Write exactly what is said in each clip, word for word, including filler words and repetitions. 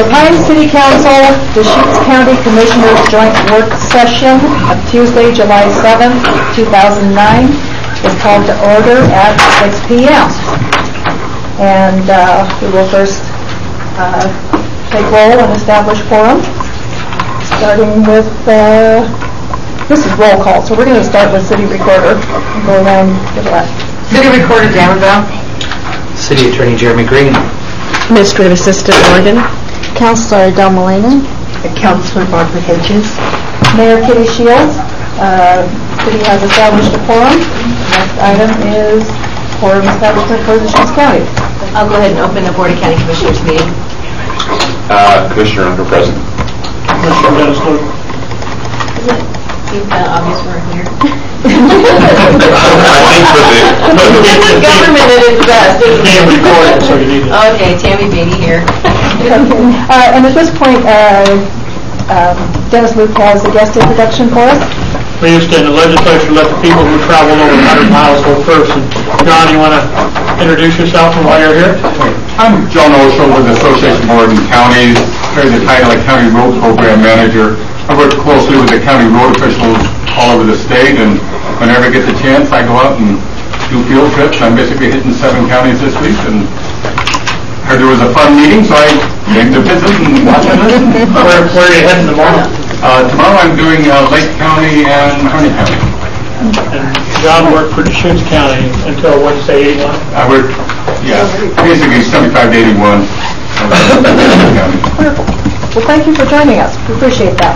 Lupine City Council, Deschutes County Commissioners Joint Work Session of Tuesday, July seventh, two thousand nine is called to order at six p m And uh, we will first uh, take roll and establish quorum, starting with, uh, this is roll call, so we're going to start with City Recorder and go around to the left. City Recorder Danville. City Attorney Jeremy Green. Administrative Assistant Morgan. Councilor Del Molina. Councilor Barbara Hedges. Mayor Kitty Shields. Uh, City has established a quorum. Next item is quorum establishment for Deschutes County. I'll go ahead and open the Board of County Commissioners meeting. Uh, Commissioner Under present. Commissioner Dennis Luke. Is it seems kind of obvious we're here? I think for the... This is government at its best, isn't it? Being recorded, so you need to... Okay, Tammy Beatty here. uh, and at this point, uh, um, Dennis Luke has a guest introduction for us. We used to, in the legislature, let the people who travel over one hundred miles go first. And John, you want to introduce yourself and why you're here? I'm John Osho with the Association of Oregon Counties, carry the title of County Road Program Manager. I work closely with the county road officials all over the state, and whenever I get the chance, I go out and do field trips. I'm basically hitting seven counties this week, and I heard there was a fun meeting, so I came to visit and watch it. Where, where are you heading tomorrow? Uh, tomorrow I'm doing uh, Lake County and Harney County. And John worked for Deschutes County until, what did you say, eighty-one? I work, yeah, basically seventy-five to eighty-one. Wonderful. Well, thank you for joining us. We appreciate that.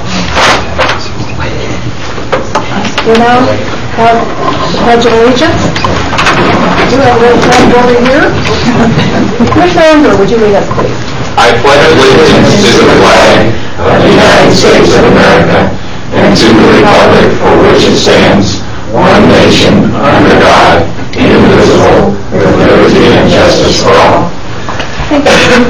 We now have the Pledge of Allegiance. We do have a little time over here. Commissioner Unger, would you lead us, please? I pledge allegiance to the flag of the United States of America and to the republic for which it stands, one nation, under God, indivisible, with liberty and justice for all. Thank you.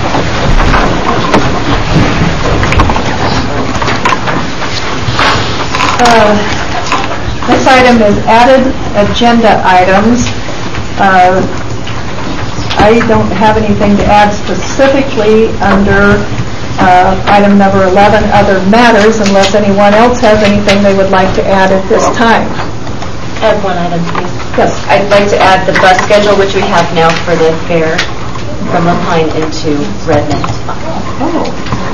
Uh, this item is added agenda items. Uh, I don't have anything to add specifically under uh, item number eleven, other matters, unless anyone else has anything they would like to add at this time. I have one item, please. Yes. I'd like to add the bus schedule, which we have now for the fair from Lupine into Redmond. Oh.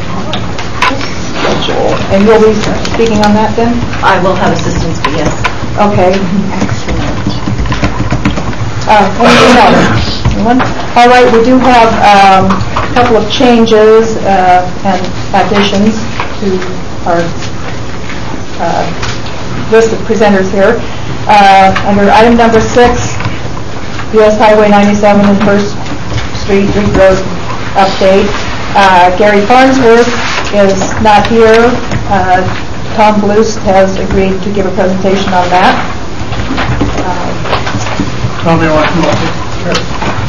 And you'll be speaking on that then? I will have assistance, but yes. Okay. Excellent. Uh, anything else? Anyone? All right, we do have um, a couple of changes uh, and additions to our uh, list of presenters here. Uh, under item number six, U S Highway ninety-seven and First Street Reed Road update. Uh, Gary Farnsworth is not here. Uh, Tom Blues has agreed to give a presentation on that. Uh, Tom, you want to come up here? Sure.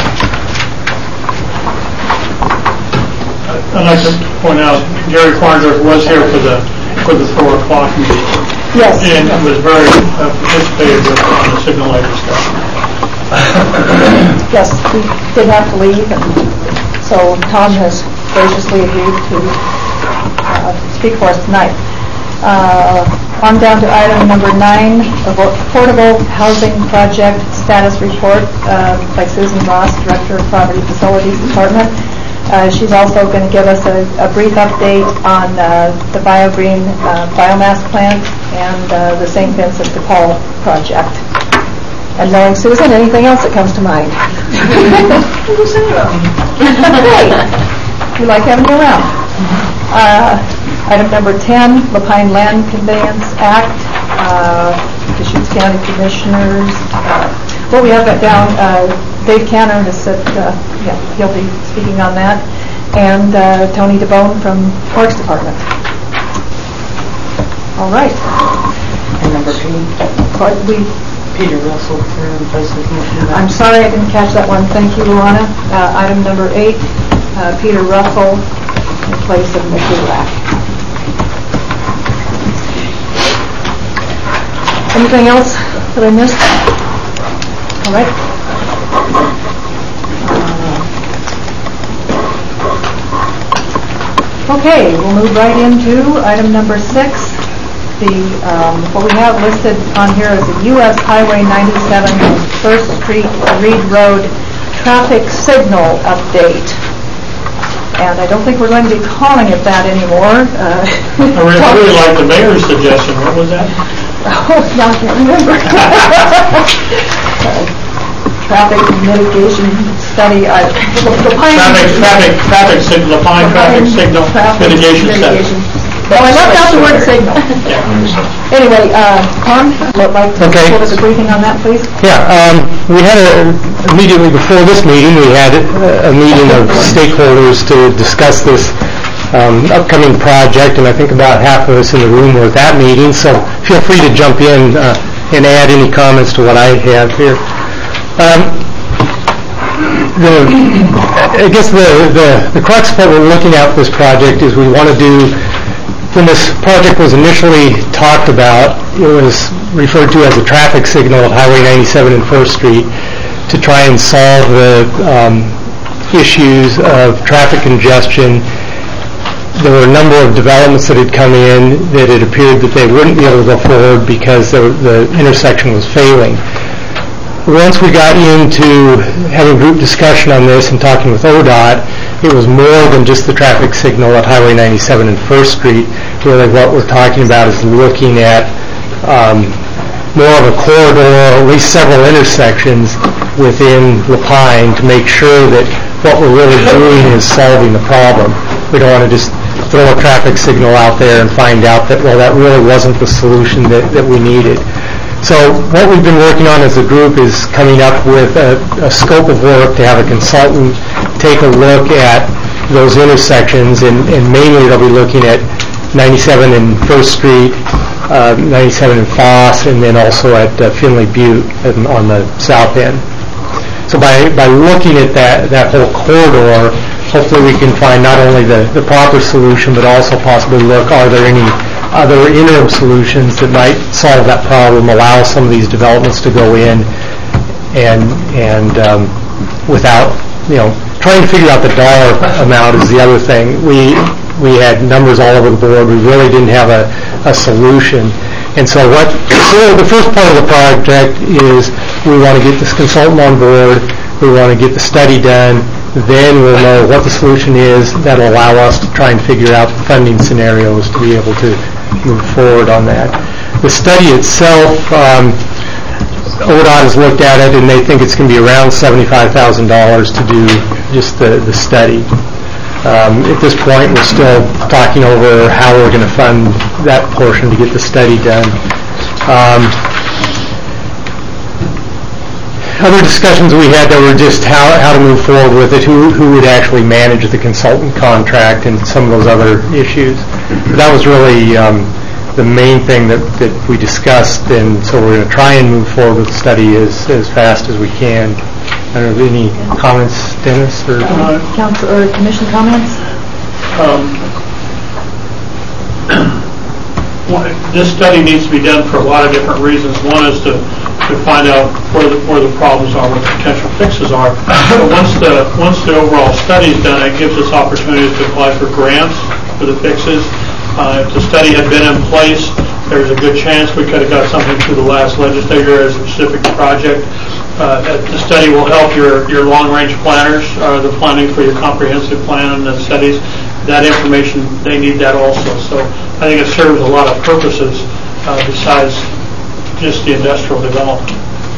I'd like to point out, Gary Farnsworth was here for the for the four o'clock meeting. Yes. And yes. was very uh, participated with on the signal light discussion. Yes, we did have to leave, and so Tom has graciously agreed to uh, speak for us tonight. Uh, on down to item number nine, Affordable Housing Project Status Report uh, by Susan Ross, Director of Property Facilities Department. Uh, she's also going to give us a, a brief update on uh, the BioGreen uh, biomass plant and uh, the Saint Vincent de Paul project. And knowing Susan, anything else that comes to mind? Great. We like having you around. Uh, item number ten, Lupine Land Conveyance Act, uh, Deschutes County Commissioners. Uh, well, we have that down. Uh, Dave Canner has said uh, yeah, he'll be speaking on that. And uh, Tony DeBone from Parks Department. All right. And number eight, But we Peter Russell for Vice Commissioner. I'm sorry I didn't catch that one. Thank you, Luana. Uh, item number eight, uh, Peter Russell in place of Mickey Rack. Anything else that I missed? All right. Uh, Okay, we'll move right into item number six. The, um, what we have listed on here is the U S Highway ninety-seven First Street Reed Road traffic signal update. And I don't think we're going to be calling it that anymore. Uh, I really, I really like the mayor's suggestion. What was that? Oh, now I can't remember. Traffic mitigation study. Uh, the, the Pine Traffic, traffic, traffic signal, the Pine traffic signal traffic mitigation study. Oh, I left out the word signal. Anyway, uh, Tom, would like to Okay. give us a briefing on that, please? Yeah, um, we had a, immediately before this meeting, we had a, a meeting of stakeholders to discuss this um, upcoming project, and I think about half of us in the room were at that meeting, so feel free to jump in uh, and add any comments to what I have here. Um, the, I guess the, the, the crux of what we're looking at with this project is we want to do, when this project was initially talked about, it was referred to as a traffic signal at Highway ninety-seven and First Street to try and solve the um, issues of traffic congestion. There were a number of developments that had come in that it appeared that they wouldn't be able to go forward because the, the intersection was failing. Once we got into having group discussion on this and talking with O D O T, it was more than just the traffic signal at Highway ninety-seven and First Street. Really what we're talking about is looking at um, more of a corridor, or at least several intersections within La Pine to make sure that what we're really doing is solving the problem. We don't want to just throw a traffic signal out there and find out that, well, that really wasn't the solution that, that we needed. So what we've been working on as a group is coming up with a, a scope of work to have a consultant take a look at those intersections, and, and mainly they'll be looking at ninety-seven and First Street, uh, ninety-seven and Foss, and then also at uh, Finley Butte on the south end. So by, by looking at that, that whole corridor, hopefully we can find not only the, the proper solution, but also possibly look, are there any other interim solutions that might solve that problem, allow some of these developments to go in, and and um, without, you know, trying to figure out the dollar amount is the other thing. We we had numbers all over the board. We really didn't have a, a solution. And so what, so the first part of the project is we want to get this consultant on board, we want to get the study done, then we'll know what the solution is that'll allow us to try and figure out the funding scenarios to be able to move forward on that. The study itself, um, O D O T has looked at it and they think it's going to be around seventy-five thousand dollars to do just the, the study. Um, at this point, we're still talking over how we're going to fund that portion to get the study done. Um, Other discussions we had that were just how, how to move forward with it, who, who would actually manage the consultant contract and some of those other issues. But that was really um, the main thing that, that we discussed, and so we're going to try and move forward with the study as, as fast as we can. I don't know, any comments, Dennis? Or Uh, Council or Commission comments? Um, this study needs to be done for a lot of different reasons. One is to to find out where the, where the problems are, what the potential fixes are. But once the once the overall study is done, it gives us opportunities to apply for grants for the fixes. Uh, if the study had been in place, there's a good chance we could have got something through the last legislature as a specific project. Uh, the study will help your, your long-range planners, uh, the planning for your comprehensive plan and the studies. That information, they need that also. So I think it serves a lot of purposes uh, besides just the industrial development.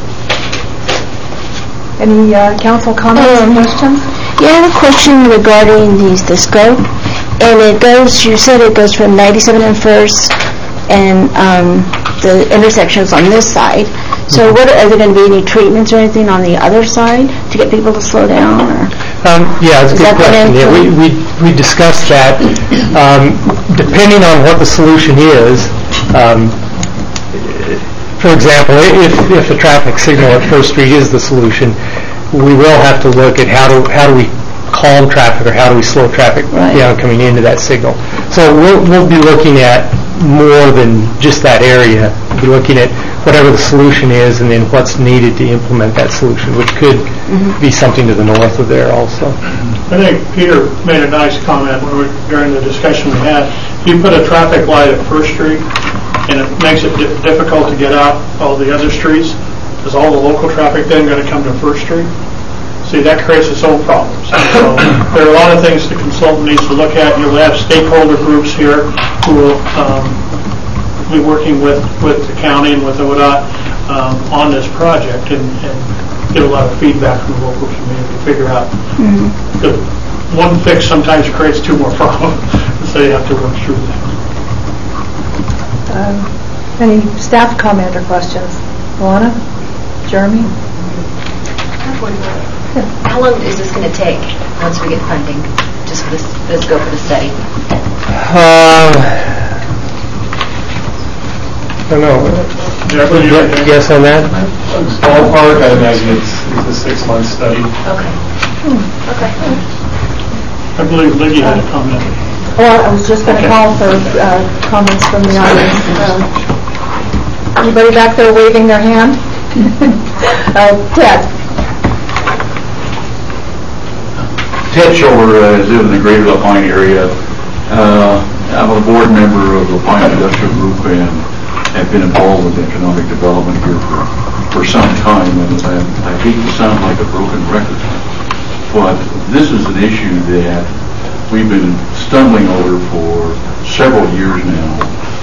Any uh, council comments or Um, questions? Yeah, I have a question regarding these, the scope, and it goes, you said it goes from ninety-seven and First, and um, the intersections on this side. So what, are there going to be any treatments or anything on the other side to get people to slow down? Or? Um, yeah, that's a Is good that question. the Yeah, we, we, we discussed that. Um, depending on what the solution is, um, for example, if, if the traffic signal at First Street is the solution, we will have to look at how do, how do we calm traffic, or how do we slow traffic Right. down coming into that signal. So we'll, we'll be looking at more than just that area. We'll be looking at whatever the solution is, and then what's needed to implement that solution, which could be something to the north of there also. I think Peter made a nice comment when we, during the discussion we had. He put a traffic light at First Street, and it makes it di- difficult to get out all the other streets. Is all the local traffic then going to come to First Street? See, that creates its own problems. So there are a lot of things the consultant needs to look at. You'll have stakeholder groups here who will um, be working with, with the county and with O D O T um, on this project and, and get a lot of feedback from the local community to figure out. Mm-hmm. The one fix sometimes creates two more problems, so you have to work through that. Um, Any staff comment or questions? Luana? Jeremy? How long is this going to take once we get funding, just for this, the scope of the study? Um, I don't know. Ye- Yes on that? Ballpark, I imagine it's, it's a six-month study. Okay. Okay. I believe Lydia had a comment. Well, I was just going to call for uh, comments from the audience. Uh, Anybody back there waving their hand? uh, Ted? Ted Scholler, uh, is in the Greater LaPine area. Uh, I'm a board member of LaPine Industrial Group and have been involved with economic development here for, for some time. And I, I hate to sound like a broken record, but this is an issue that we've been stumbling over for several years now.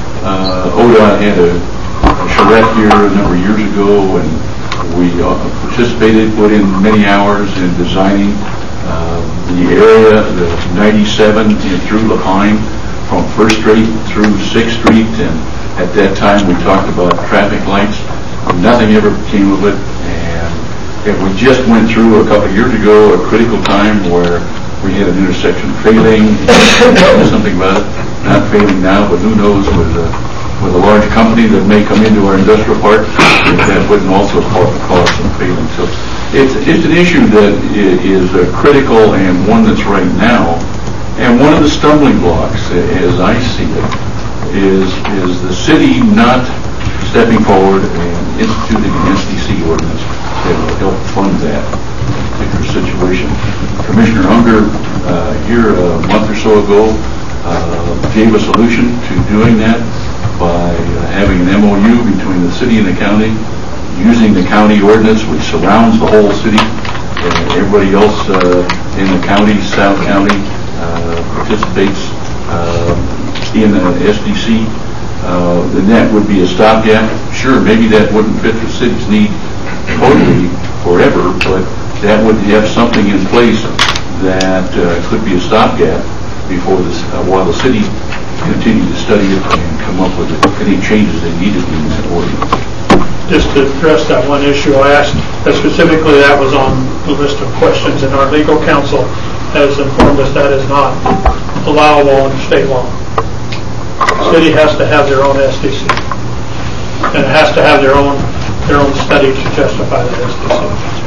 Uh, O D O T had a, a charrette here a number of years ago, and we uh, participated, put in many hours in designing Uh, the area, the ninety-seven in through LaPine, from First Street through Sixth Street, and at that time we talked about traffic lights. Nothing ever came of it, and if we just went through a couple of years ago a critical time where we had an intersection failing, and something about it, not failing now, but who knows with a, with a large company that may come into our industrial park, that wouldn't also cause, cause some failing. So It's, it's an issue that is uh, critical and one that's right now. And one of the stumbling blocks, as I see it, is is the city not stepping forward and instituting an S D C ordinance that will help fund that particular situation. Commissioner Unger, uh, here a month or so ago, uh, gave a solution to doing that by uh, having an M O U between the city and the county, using the county ordinance, which surrounds the whole city. Uh, everybody else uh, in the county, South County, uh, participates uh, in the S D C. Uh, then that would be a stopgap. Sure, maybe that wouldn't fit the city's need totally forever, but that would have something in place that uh, could be a stopgap before this, uh, while the city continued to study it and come up with any changes they needed in that ordinance. Just to address that one issue I asked, that specifically that was on the list of questions, and our legal counsel has informed us that is not allowable under state law. The city has to have their own S D C, and it has to have their own their own study to justify that S D C.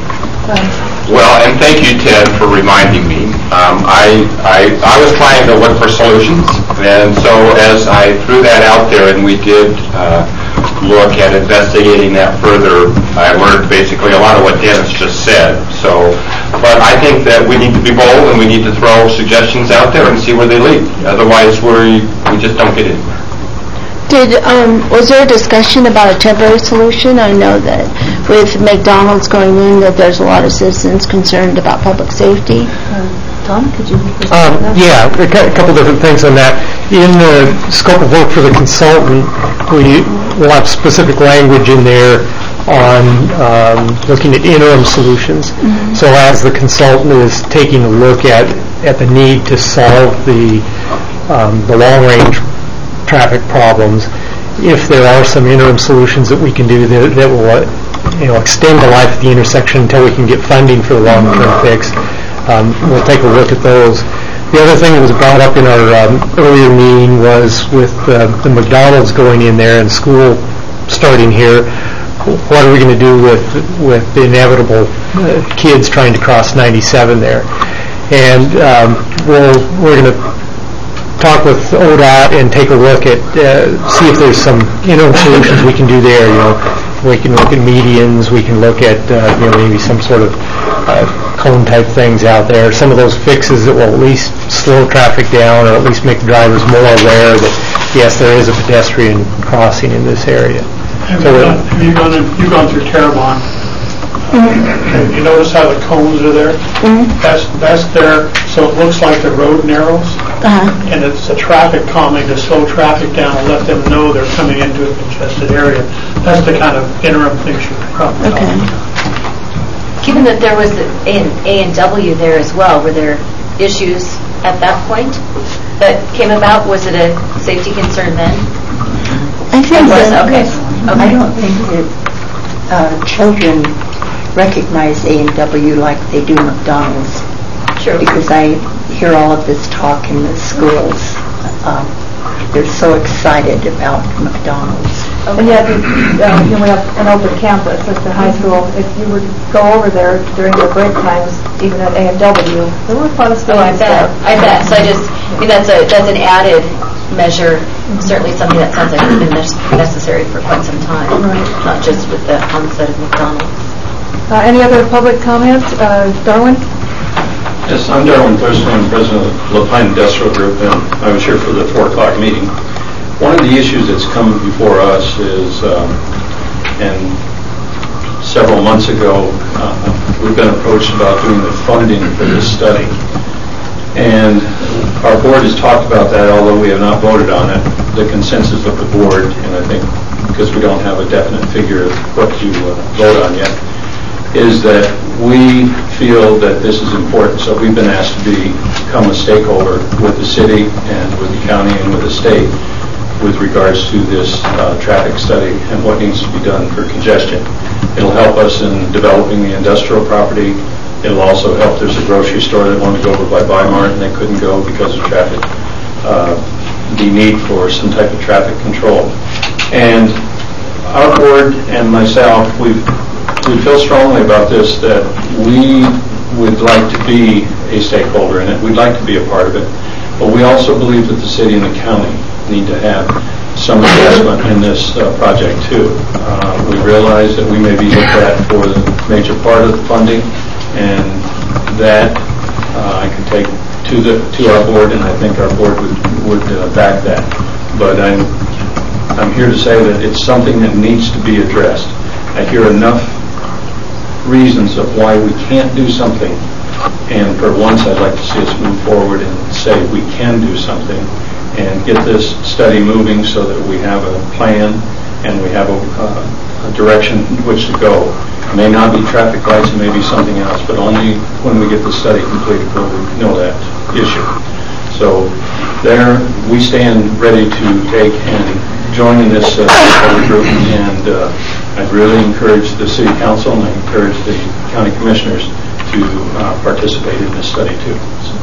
Well, and thank you, Ted, for reminding me. Um, I, I I was trying to look for solutions, and so as I threw that out there, and we did uh, look at investigating that further, I learned basically a lot of what Dennis just said. So, but I think that we need to be bold, and we need to throw suggestions out there and see where they lead. Otherwise, we we just don't get anywhere. Did, um, was there a discussion about a temporary solution? I know that with McDonald's going in, that there's a lot of citizens concerned about public safety. Um, Tom, could you? Um, yeah, a cou- a couple different things on that. In the scope of work for the consultant, we will have specific language in there on um, looking at interim solutions. Mm-hmm. So as the consultant is taking a look at, at the need to solve the um, the long-range traffic problems, if there are some interim solutions that we can do that, that will uh, you know, extend the life of the intersection until we can get funding for the long-term fix, um, we'll take a look at those. The other thing that was brought up in our um, earlier meeting was with uh, the McDonald's going in there and school starting here, what are we going to do with with the inevitable uh, kids trying to cross ninety-seven there? And um, we'll, we're going to talk with O D O T and take a look at, uh, see if there's some interim solutions we can do there. You know, We can look at medians, we can look at, uh, you know, maybe some sort of uh, cone-type things out there, some of those fixes that will at least slow traffic down or at least make the drivers more aware that, yes, there is a pedestrian crossing in this area. Have So you we're- gone, have you gone, in- you've gone through Terrebonne? You notice how the cones are there? That's, that's there, so it looks like the road narrows, Uh-huh. and it's a traffic calming to slow traffic down and let them know they're coming into a congested area. That's the kind of interim things you're probably talking Okay. about. Given that there was an A and W there as well, were there issues at that point that came about? Was it a safety concern then? I think It was, that- okay. I don't think that uh, children recognize A and W like they do McDonald's, True. because I hear all of this talk in the schools. Um, They're so excited about McDonald's. And yet, uh, you know, we have an open campus at the high school. If you were to go over there during their break times, even at A and W, there were quite a Oh, I students bet, there. I bet. So I just, I mean, that's a, that's an added measure, certainly something that sounds like it's been nec- necessary for quite some time, not just with the onset of McDonald's. Uh, Any other public comment? Uh, Darwin? Yes, I'm Darwin Thurston, I'm president of Lapine Industrial Group, and I was here for the four o'clock meeting. One of the issues that's come before us is, um, and several months ago, uh, we've been approached about doing the funding for this study. And our board has talked about that, although we have not voted on it. The consensus of the board, and I think because we don't have a definite figure of what to uh, vote on yet, is that we feel that this is important. So we've been asked to be, become a stakeholder with the city and with the county and with the state with regards to this uh, traffic study and what needs to be done for congestion. It'll help us in developing the industrial property. It'll also help, there's a grocery store that wanted to go over by Bi-Mart and they couldn't go because of traffic, uh, the need for some type of traffic control. And our board and myself, we've we feel strongly about this, that we would like to be a stakeholder in it. We'd like to be a part of it. But we also believe that the city and the county need to have some investment in this uh, project too. Uh, we realize that we may be looked at for the major part of the funding, and that uh, I can take to the to our board, and I think our board would, would uh, back that. But I'm, I'm here to say that it's something that needs to be addressed. I hear enough reasons of why we can't do something, and for once I'd like to see us move forward and say we can do something and get this study moving so that we have a plan and we have a, uh, a direction in which to go. It may not be traffic lights, it may be something else, but only when we get the study completed will we know that issue. So there we stand ready to take and join in this uh, group, and uh, I'd really encourage the City Council and I encourage the County Commissioners to uh, participate in this study too. So.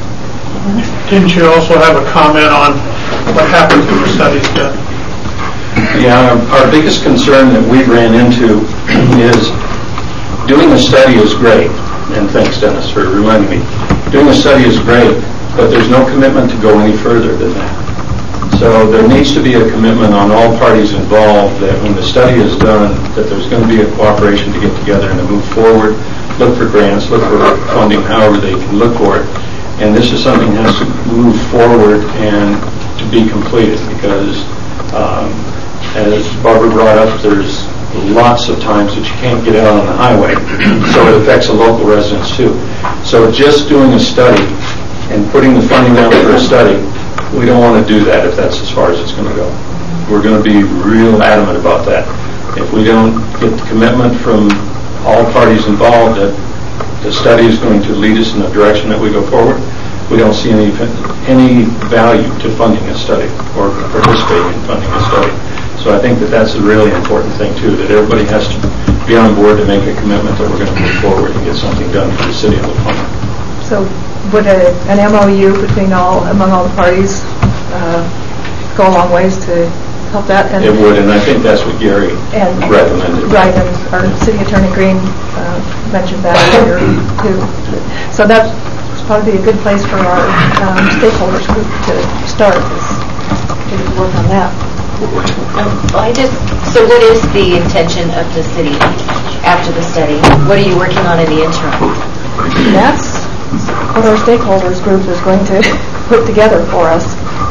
Didn't you also have a comment on what happens when the study's done? Yeah, our, our biggest concern that we ran into is doing a study is great, and thanks Dennis for reminding me. Doing a study is great, but there's no commitment to go any further than that. So there needs to be a commitment on all parties involved that when the study is done, that there's going to be a cooperation to get together and to move forward, look for grants, look for funding, however they can look for it. And this is something that has to move forward and to be completed, because um, as Barbara brought up, there's lots of times that you can't get out on the highway, so it affects the local residents too. So just doing a study and putting the funding out for a study, we don't want to do that if that's as far as it's going to go. We're going to be real adamant about that. If we don't get the commitment from all parties involved that the study is going to lead us in the direction that we go forward, we don't see any any value to funding a study or participating in funding a study. So I think that that's a really important thing too, that everybody has to be on board to make a commitment that we're going to move forward and get something done for the city of La Plata. So would a, an M O U between all, among all the parties uh, go a long ways to help that? And It would, and I think that's what Gary and, recommended. Right, and our City Attorney Green uh, mentioned that earlier too. So that would probably be a good place for our um, stakeholders group to start, is to work on that. Um, well, I just, so what is the intention of the city after the study? What are you working on in the interim? That's what our stakeholders group is going to put together for us.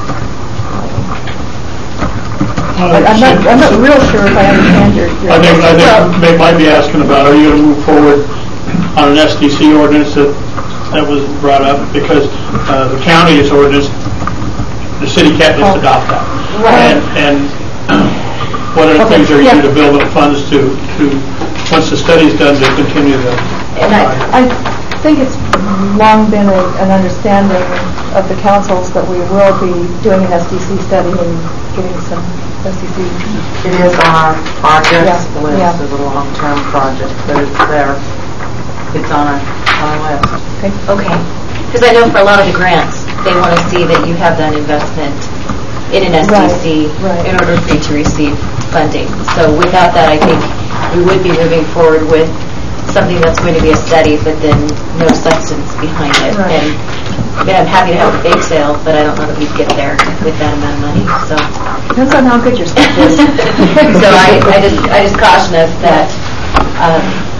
But I'm not, I'm not real sure if I understand your... your I think, I well, think they might be asking about, are you going to move forward on an S D C ordinance that, that was brought up? Because uh, the county's ordinance, the city can't just adopt that. Right. And, and what are the Okay, things are you yeah. going to build up funds to, to, once the study's done, to continue the... And I, I think it's long been a, an understanding of the councils that we will be doing an S D C study and getting some S D C. It is on our project Yeah, list yeah. as a long-term project, but it's there. It's on our, on our list. Okay. okay. Because I know for a lot of the grants, they want to see that you have that investment in an S D C Right, right. in order for you to receive funding. So without that, I think we would be moving forward with something that's going to be a study, but then no substance behind it. Right. And I mean, I'm happy to have a bake sale, but I don't know that we'd get there with that amount of money. So, Depends on how good your stuff is. so I, I just, I just caution us that um,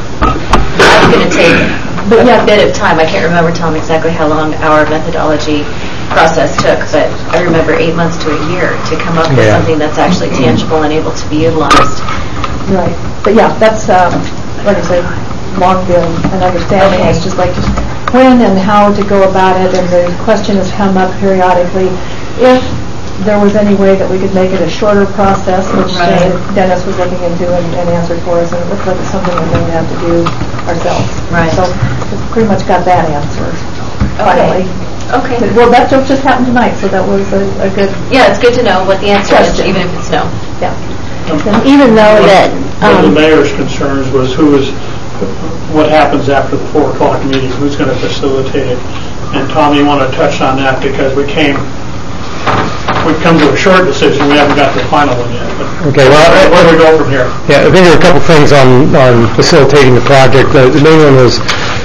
it's going to take But yeah. a bit of time. I can't remember, Tom, exactly how long our methodology process took, but I remember eight months to a year to come up with Yeah. something that's actually tangible and able to be utilized. Right. But yeah, that's, um, like I said, long been an understanding. Okay. It's just like just when and how to go about it, and the question has come up periodically. If there was any way that we could make it a shorter process, which uh, Right. Dennis was looking into and, and answered for us, and it looked like it's something we're going to have to do ourselves. Right. So we've pretty much got that answered finally. Okay. But, well, that just just happened tonight, so that was a, a good, Yeah, it's good to know what the answer is, Question. even if it's no. yeah. Even though that, One of the um, mayor's concerns was who is, what happens after the four o'clock meeting, who's going to facilitate it? And Tom, you want to touch on that because we came, we've come to a short decision, we haven't got to the final one yet. But Okay, well, I- where do we go from here? Yeah, I think there are a couple things on, on facilitating the project. The, the main one was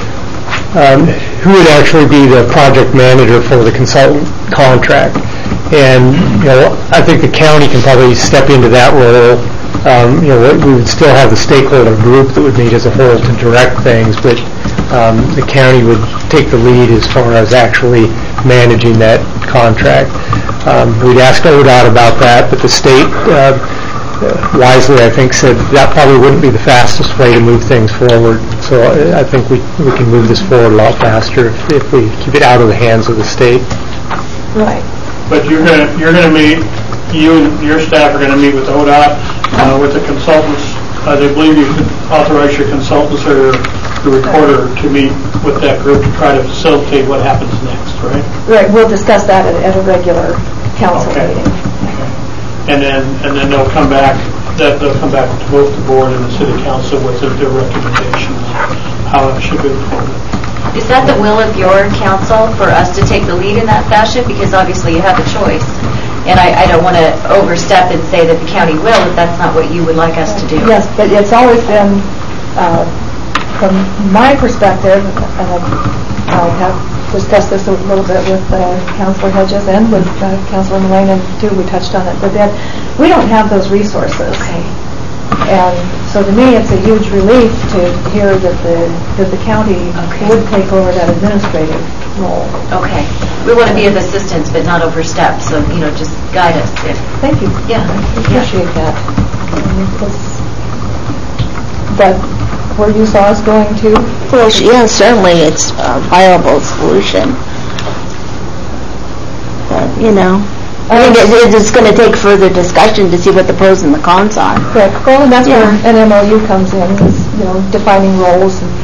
um, who would actually be the project manager for the consultant contract. And, you know, I think the county can probably step into that role. Um, you know, we would still have the stakeholder group that would meet as a whole to direct things, but um, the county would take the lead as far as actually managing that contract. Um, we'd ask O D O T about that, but the state uh, wisely, I think, said that probably wouldn't be the fastest way to move things forward. So I I think we we can move this forward a lot faster if, if we keep it out of the hands of the state. Right. But you're going to, you're going to meet, you and your staff are going to meet with O D O T, uh, with the consultants. Uh, they believe you can authorize your consultants or the recorder to meet with that group to try to facilitate what happens next, right? Right, we'll discuss that at, at a regular council Okay. meeting. And then, and then they'll come back, that they'll come back to both the board and the city council with their their recommendations, how it should be forward. Is that the will of your council for us to take the lead in that fashion? Because obviously you have a choice. And I, I don't want to overstep and say that the county will if that's not what you would like us to do. Yes, but it's always been, uh, from my perspective, and I I have discussed this a little bit with uh, Councilor Hedges and with uh, Councilor Mullane, and too, we touched on it, but that we don't have those resources. Okay. And so to me, it's a huge relief to hear that the, that the county Okay. would take over that administrative role. Okay. We want to be of assistance, but not overstep, so, you know, just guide us if... Thank you. Yeah. I appreciate that. Um, it's- But where you saw us going to, well, sh- yeah, certainly it's a viable solution. But, you know, I think it, it's going to take further discussion to see what the pros and the cons are. correct, well, and that's where Yeah. an M O U comes in, is, you know, defining roles and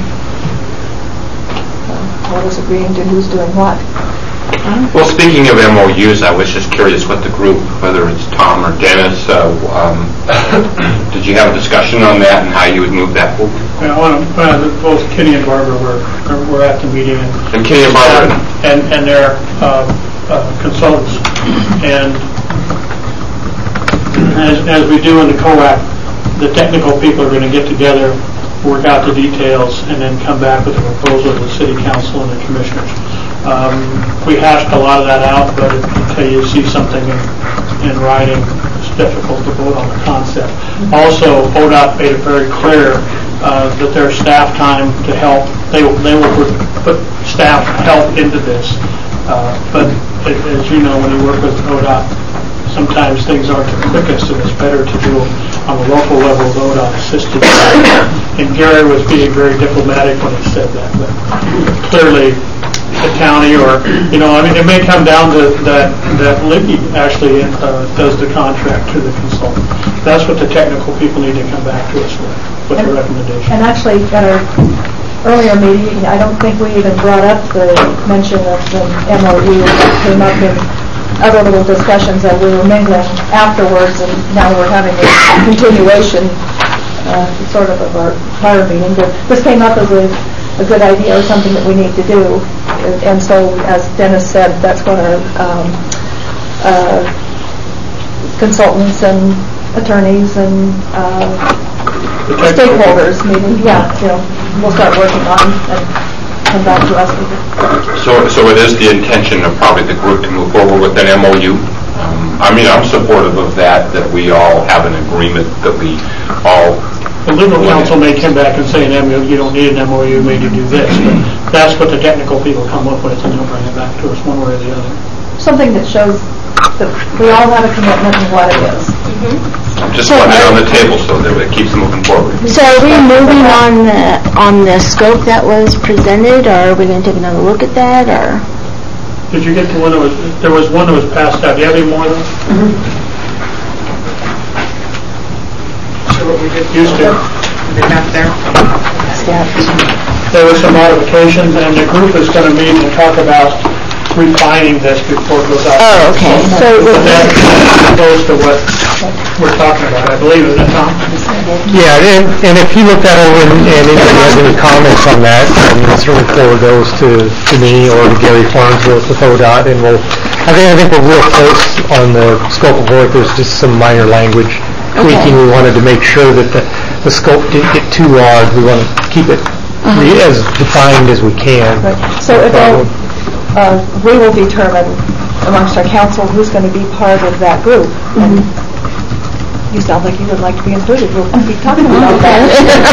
uh, what is agreeing to who's doing what. Well, speaking of M O Us, I was just curious what the group, whether it's Tom or Dennis, uh, um, did you have a discussion on that and how you would move that forward? Yeah, I want to, uh, both Kenny and Barbara were, were at the meeting. And And Kenny and Barbara. And, and their uh, uh, consultants. And as, as we do in the C O A C, the technical people are going to get together, work out the details, and then come back with a proposal to the city council and the commissioners. Um, we hashed a lot of that out, but until you see something in, in writing, it's difficult to vote on the concept. Also, O D O T made it very clear uh, that their staff time to help, they will, they will put, put staff help into this. Uh, but it, as you know, when you work with O D O T, sometimes things aren't the quickest, and it's better to do on the local level with O D O T assisted. And Gary was being very diplomatic when he said that, but clearly the county, or, you know, I mean, it may come down to that, that Lee actually uh, does the contract to the consultant. That's what the technical people need to come back to us with, with the recommendation. And actually, at our earlier meeting, I don't think we even brought up the mention of the M O U that came up in other little discussions that we were mingling afterwards, and now we're having a continuation uh, sort of of our prior meeting. But this came up as a, a good idea or something that we need to do. And so, as Dennis said, that's what our um, uh, consultants and attorneys and uh, stakeholders meeting, yeah, you know, we'll start working on and come back to us with it. So, so it is the intention of probably the group to move forward with an M O U? Um, I mean, I'm supportive of that, that we all have an agreement, that we all... The legal counsel may come back and say an M O U, you don't need an M O U, you need to do this. But that's what the technical people come up with, and they'll bring it back to us one way or the other. Something that shows that we all have a commitment in what it is. Mm-hmm. Just putting it on the table so that it keeps moving forward. So are we moving on the, on the scope that was presented, or are we going to take another look at that, or? Did you get to one that was, there was one that was passed out. Do you have any more of those? Mm-hmm. What we did used to. They got there. There were some modifications, and the group is going to meet and talk about refining this before it goes out. Oh, okay. So, so that goes to what we're talking about, I believe, isn't it, Tom? Yeah, and, and if you look that over and, and anybody has any comments on that, um, you can certainly forward those to, to me or to Gary Farnsworth with O D O T, and we'll, I think, I think we're real close on the scope of work. There's just some minor language tweaking. We wanted to make sure that the, the scope didn't get too large. We want to keep it uh-huh. as defined as we can. Right. So if all, uh, we will determine amongst our council who's going to be part of that group. Mm-hmm. And you sound like you would like to be included. We'll be talking about that.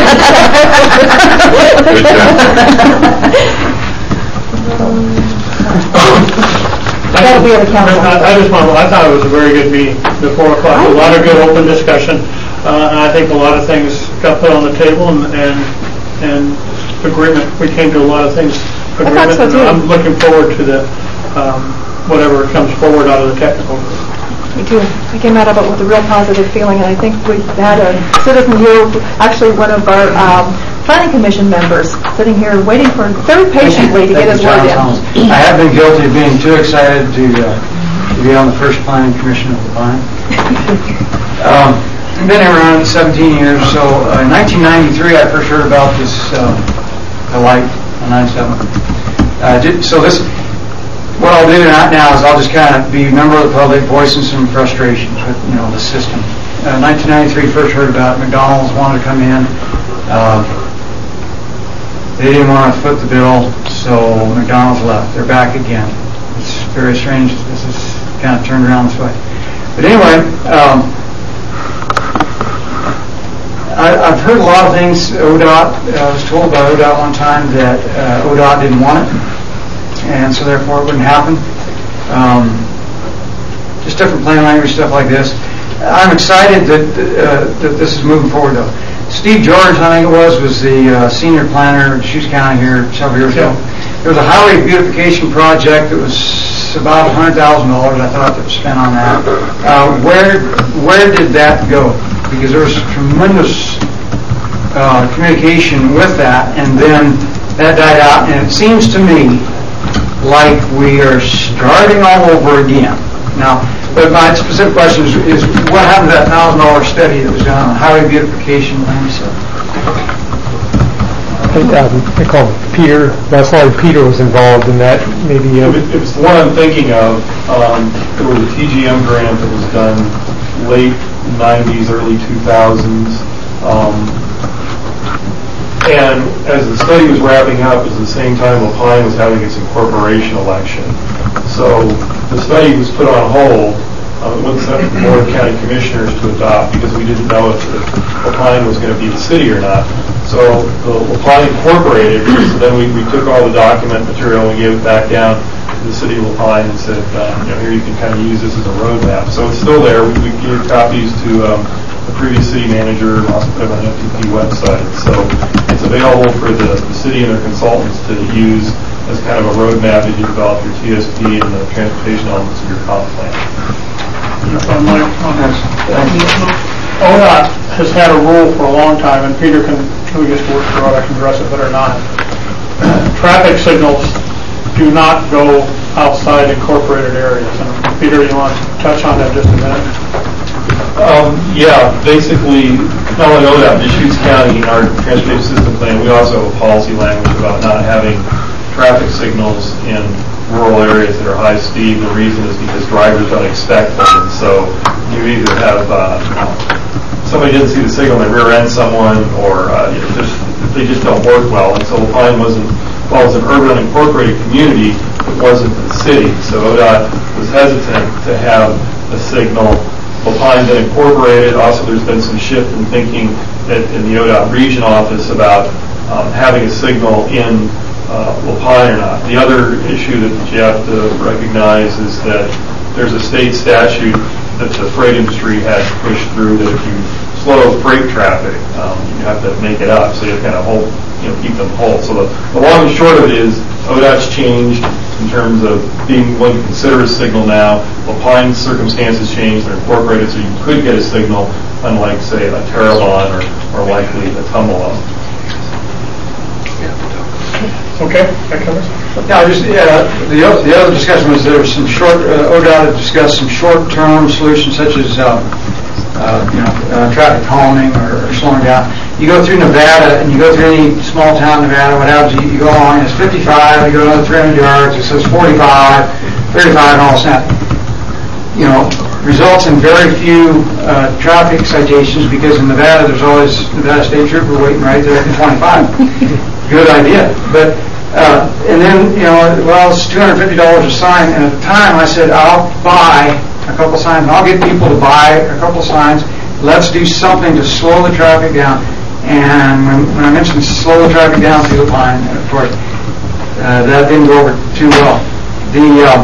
That'll be at the council. I, I just want, I thought it was a very good meeting, the four o'clock. A lot of good open discussion, uh, and I think a lot of things got put on the table, and and, and agreement. We came to a lot of things. Agreement. I thought so too. I'm looking forward to the um, whatever comes forward out of the technical group. Me too. I came out of it with a real positive feeling, and I think we had a citizen here, actually one of our um, planning commission members, sitting here waiting for very patiently to get his word in. I have been guilty of being too excited to, uh, to be on the first planning commission of the Vine. um, I've been here around seventeen years, so uh, in nineteen ninety-three I first heard about this uh, the light on nine seven. Uh, did, so this. What I'll do now is I'll just kind of be a member of the public, voicing some frustrations with, you know, the system. Uh, nineteen ninety-three, first heard about it. McDonald's wanted to come in. Uh, they didn't want to foot the bill, so McDonald's left. They're back again. It's very strange. This is kind of turned around this way. But anyway, um, I, I've heard a lot of things. O D O T, I was told by O D O T one time that uh, O D O T didn't want it, and so therefore it wouldn't happen. Um, just different plain language stuff like this. I'm excited that uh, that this is moving forward, though. Steve George, I think it was, was the uh, senior planner in Shoes County here several years ago. There was a highway beautification project that was about one hundred thousand dollars, I thought, that was spent on that. Uh, where where did that go? Because there was tremendous uh, communication with that, and then that died out, and it seems to me like we are starting all over again. Now, but my specific question is, is what happened to that one thousand dollars study that was done on highway beautification? I think um, they called Peter, that's why Peter was involved in that. Maybe uh, it, was, it was the one I'm thinking of. Um, there was a T G M grant that was done late nineties, early two thousands. Um, and as the study was wrapping up, it was the same time La Pine was having its incorporation election. So the study was put on hold uh, it wasn't set for the Board of County Commissioners to adopt because we didn't know if LaPine was going to be the city or not. So the LaPine incorporated, so then we, we took all the document material and we gave it back down to the city of LaPine and said, uh, you know, here you can kind of use this as a roadmap. So it's still there. We, we gave copies to um, the previous city manager and also put it on the F T P website. So it's available for the, the city and their consultants to use as kind of a roadmap as you develop your T S P and the transportation elements of your comp plan. If I might comment. O D O T has had a rule for a long time, and Peter can, who used to work for O D O T, can address it better or not. Traffic signals do not go outside incorporated areas. And Peter, you want to touch on that just a minute? Um, yeah, basically, not only O D O T, Deschutes County, in our transportation system plan, we also have a policy language about not having traffic signals in rural areas that are high speed. The reason is because drivers don't expect them. And so you either have uh, somebody didn't see the signal and they rear end someone, or uh, you know, just, they just don't work well. And so LaPine wasn't, well, it was an urban unincorporated community, it wasn't the city. So O D O T was hesitant to have a signal. LaPine's been incorporated. Also, there's been some shift in thinking that in the O D O T region office about um, having a signal in Uh, LaPine or not. The other issue that you have to recognize is that there's a state statute that the freight industry had pushed through that if you slow freight traffic, um, you have to make it up. So you have to kind of hold, you know, keep them whole. So the, the long and short of it is O D O T's changed in terms of being willing to consider a signal now. LaPine's circumstances changed. They're incorporated so you could get a signal, unlike, say, a Terrebonne or, or likely a Tumalo. Okay, that covers. No, just, yeah, the, o- the other discussion was there was some short, uh, O D O T had discussed some short-term solutions such as, uh, uh, you know, uh, traffic calming or, or slowing down. You go through Nevada and you go through any small town in Nevada, what happens, you, you go along, it's fifty-five, you go another three hundred yards, it says forty-five, thirty-five, and all of a sudden, you know, results in very few uh, traffic citations because in Nevada there's always Nevada State Trooper waiting right there at twenty-five. Good idea, but Uh, and then, you know, well, it's two hundred fifty dollars a sign, and at the time I said, I'll buy a couple signs, and I'll get people to buy a couple signs. Let's do something to slow the traffic down. And when, when I mentioned slow the traffic down through LaPine, of course, uh, that didn't go over too well. The, um,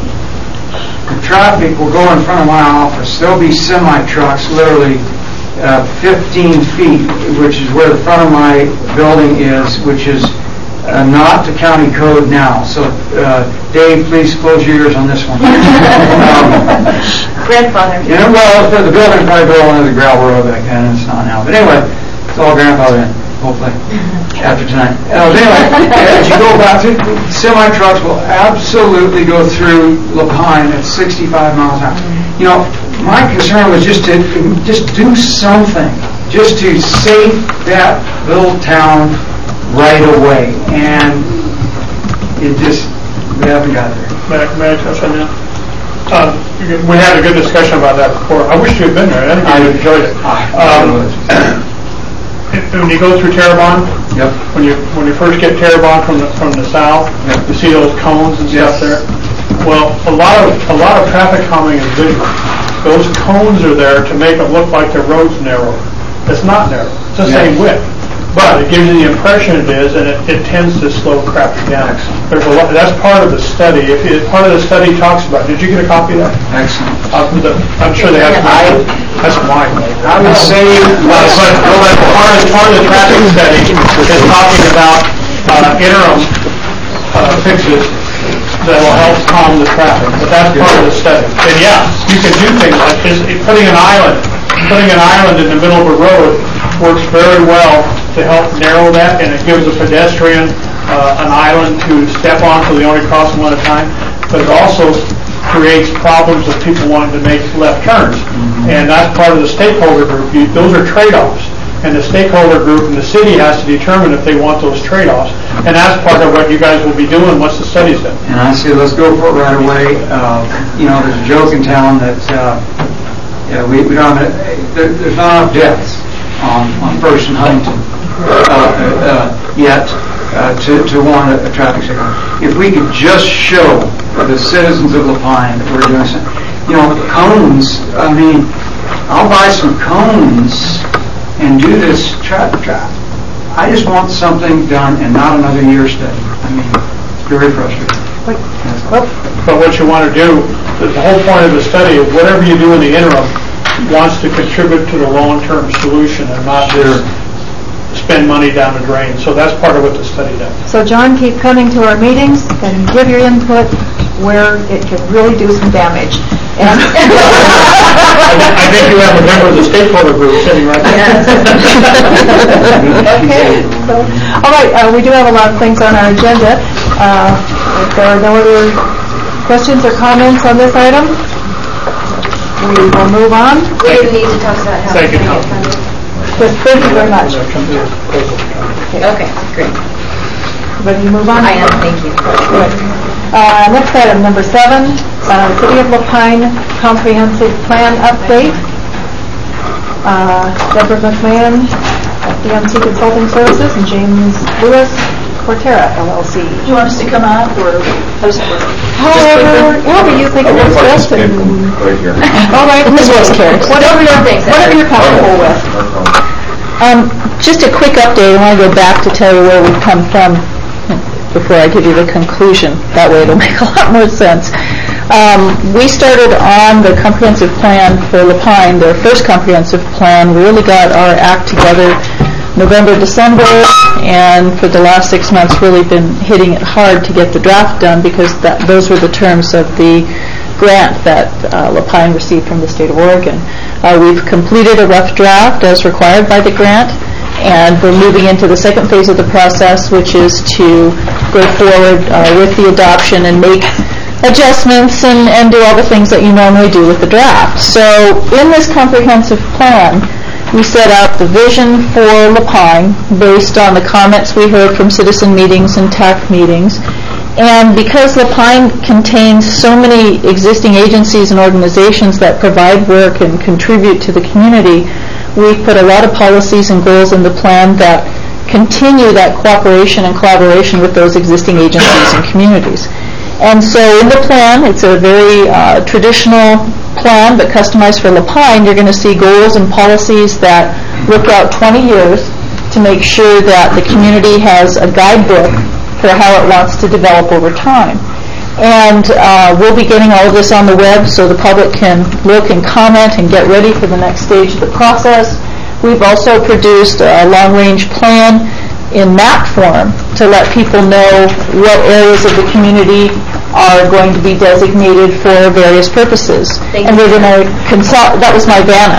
the traffic will go in front of my office. There'll be semi-trucks literally uh, fifteen feet, which is where the front of my building is, which is Uh, not the county code now. So, uh, Dave, please close your ears on this one. um, Grandfather. You know, well, the, the building probably built under the gravel road back then, and it's not now. But anyway, it's all grandfather in, hopefully, after tonight. Uh, but anyway, as you go back through, semi-trucks will absolutely go through LaPine at sixty-five miles an hour. You know, my concern was just to just do something, just to save that little town right away, and it just, we haven't got there. May I, may I touch on that? Um, we had a good discussion about that before. I wish you had been there. I think you would have enjoyed it. Um, when you go through Terrebonne, yep. when you when you first get Terrebonne from the from the south, yep. You see those cones and yes. stuff there. Well, a lot of a lot of traffic calming is visual. Those cones are there to make it look like the road's narrow. It's not narrow. It's the same width. But it gives you the impression it is, and it, it tends to slow traffic down. There's a lot, that's part of the study. If it, part of the study talks about. Did you get a copy of that? Excellent. Uh, the, I'm sure they have. I, that's wine. I would say, but, but, but part, of, part of the traffic study is talking about uh, interim uh, fixes that will help calm the traffic. But that's part of the study. And yeah, you can do things like this. Putting an island, putting an island in the middle of a road works very well to help narrow that, and it gives a pedestrian uh, an island to step on so they only cross one at a time. But it also creates problems of people wanting to make left turns, mm-hmm. and that's part of the stakeholder group. You, those are trade-offs, and the stakeholder group and the city has to determine if they want those trade-offs, and that's part of what you guys will be doing once the study's done. And I say let's go for it right away. Uh, you know, there's a joke in town that uh, yeah, we, we don't have, there, there's not enough deaths on, on First and Huntington uh, uh, yet uh, to, to warrant a, a traffic signal. If we could just show the citizens of LaPine that we're doing something. You know, cones, I mean, I'll buy some cones and do this trap trap. I just want something done and not another year study. I mean, it's very frustrating. But what you want to do, the whole point of the study is whatever you do in the interim wants to contribute to the long-term solution and not just spend money down the drain. So that's part of what the study does. So John, keep coming to our meetings and give your input where it could really do some damage. And I think you have a member of the stakeholder group sitting right there. Okay. So, all right, uh, we do have a lot of things on our agenda. Uh, if there are no other questions or comments on this item, we will move on. We do need to talk about how Thank it's you, going to Tom. get funded. Good, thank you very much. Okay, great. Ready to move on? I am, thank you. Good. Uh, next item, number seven, uh, City of LaPine Comprehensive Plan Update. Uh, Deborah McMahon at D M C Consulting Services and James Lewis, Cortera L L C. Do you want us to come out, or how does it work? However, however you think it works best. and- Right here. All right, Miz Willis cares. Whatever you're, whatever you're comfortable with. Um, just a quick update. I want to go back to tell you where we've come from before I give you the conclusion. That way it'll make a lot more sense. Um, we started on the comprehensive plan for LaPine, their first comprehensive plan. We really got our act together November, December, and for the last six months really been hitting it hard to get the draft done because that, those were the terms of the grant that uh, LaPine received from the state of Oregon. Uh, we've completed a rough draft as required by the grant, and we're moving into the second phase of the process, which is to go forward uh, with the adoption and make adjustments and, and do all the things that you normally do with the draft. So in this comprehensive plan, we set out the vision for LaPine based on the comments we heard from citizen meetings and T A C meetings. And because LaPine contains so many existing agencies and organizations that provide work and contribute to the community, we've put a lot of policies and goals in the plan that continue that cooperation and collaboration with those existing agencies and communities. And so in the plan, it's a very uh, traditional plan, but customized for LaPine. You're going to see goals and policies that look out twenty years to make sure that the community has a guidebook for how it wants to develop over time. And uh, we'll be getting all of this on the web so the public can look and comment and get ready for the next stage of the process. We've also produced a long-range plan in map form to let people know what areas of the community are going to be designated for various purposes. Thank and you. we're going to consult, that was my Vanna.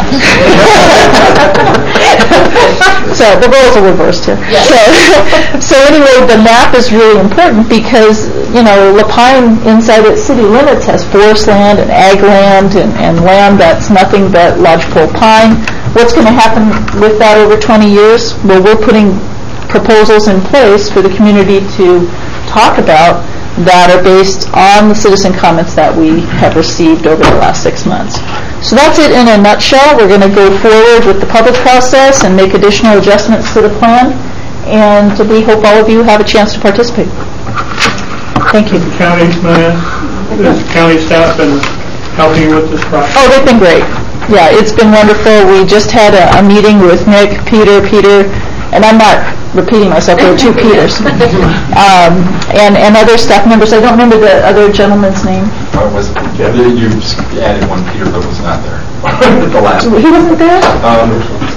So the roles are reversed here. Yes. So, so anyway, the map is really important because, you know, LaPine inside its city limits has forest land and ag land and, and land that's nothing but lodgepole pine. What's going to happen with that over twenty years? Well, we're putting proposals in place for the community to talk about that are based on the citizen comments that we have received over the last six months. So that's it in a nutshell. We're going to go forward with the public process and make additional adjustments to the plan, and we hope all of you have a chance to participate. Thank you. The county, man, has the county staff been helping you with this project? Oh, they've been great. Yeah, it's been wonderful. We just had a, a meeting with Nick, Peter, Peter, and I'm not repeating myself, there are two Peters, um, and, and other staff members. I don't remember the other gentleman's name. Oh, it was, yeah, you added one Peter, but was not there. The last. He wasn't there? Um,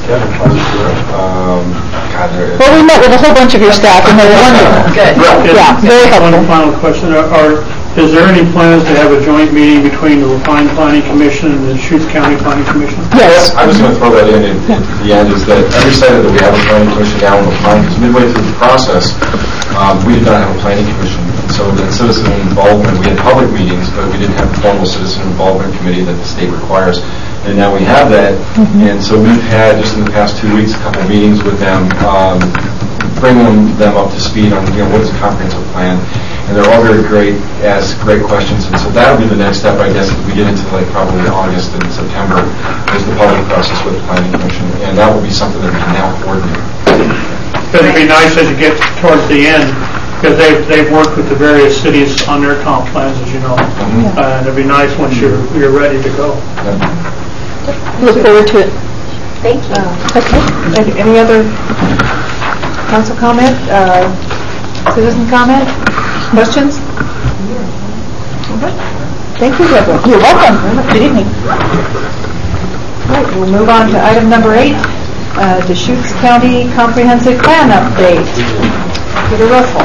um, God, there is. Well, we met with a whole bunch of your staff, and they were wonderful. Good. Yeah, very One helpful. final question. Are- Are, is there any plans to have a joint meeting between the LaPine Planning Commission and the Deschutes County Planning Commission? Yes. I was going to throw that in at at the end, is that I'm excited that we have a planning commission now in LaPine, because midway through the process, um, we did not have a planning commission. So the citizen involvement, we had public meetings, but we didn't have a formal citizen involvement committee that the state requires. And now we have that, and so we've had, just in the past two weeks, a couple of meetings with them, um, bringing them up to speed on, you know, what is a comprehensive plan. And they're all very great, ask great questions, and so that'll be the next step, I guess, as we get into like probably August and September, is the public process with the planning commission, and that will be something that we can now coordinate. Because it'd be nice as you get towards the end because they've, they've worked with the various cities on their comp plans, as you know. Uh, And it'd be nice once you're, you're ready to go. Look forward to it. Thank you. Okay. Any- Any other council comment, uh, citizen comment, questions? Okay. Thank you, Deborah. You're welcome. Good evening. Right, we'll move on to item number eight, uh, Deschutes County Comprehensive Plan Update. Peter Russell.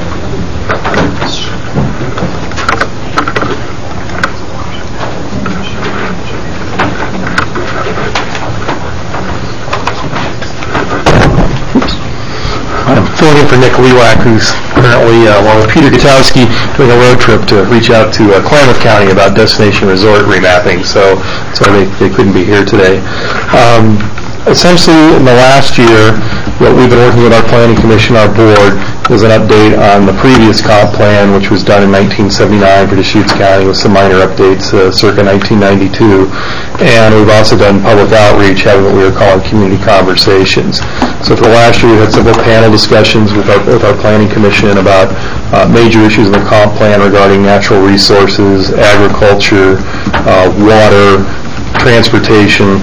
I'm filling in for Nick Lewak, who's currently, uh, along with Peter Gutowski, doing a road trip to reach out to uh, Klamath County about destination resort remapping, so so they, they couldn't be here today. Um, essentially, in the last year, what we've been working with our planning commission, our board, was an update on the previous comp plan, which was done in nineteen seventy-nine for Deschutes County with some minor updates uh, circa nineteen ninety-two. And we've also done public outreach, having what we were calling community conversations. So for the last year, we had several panel discussions with our, with our planning commission about uh, major issues in the comp plan regarding natural resources, agriculture, uh, water, transportation.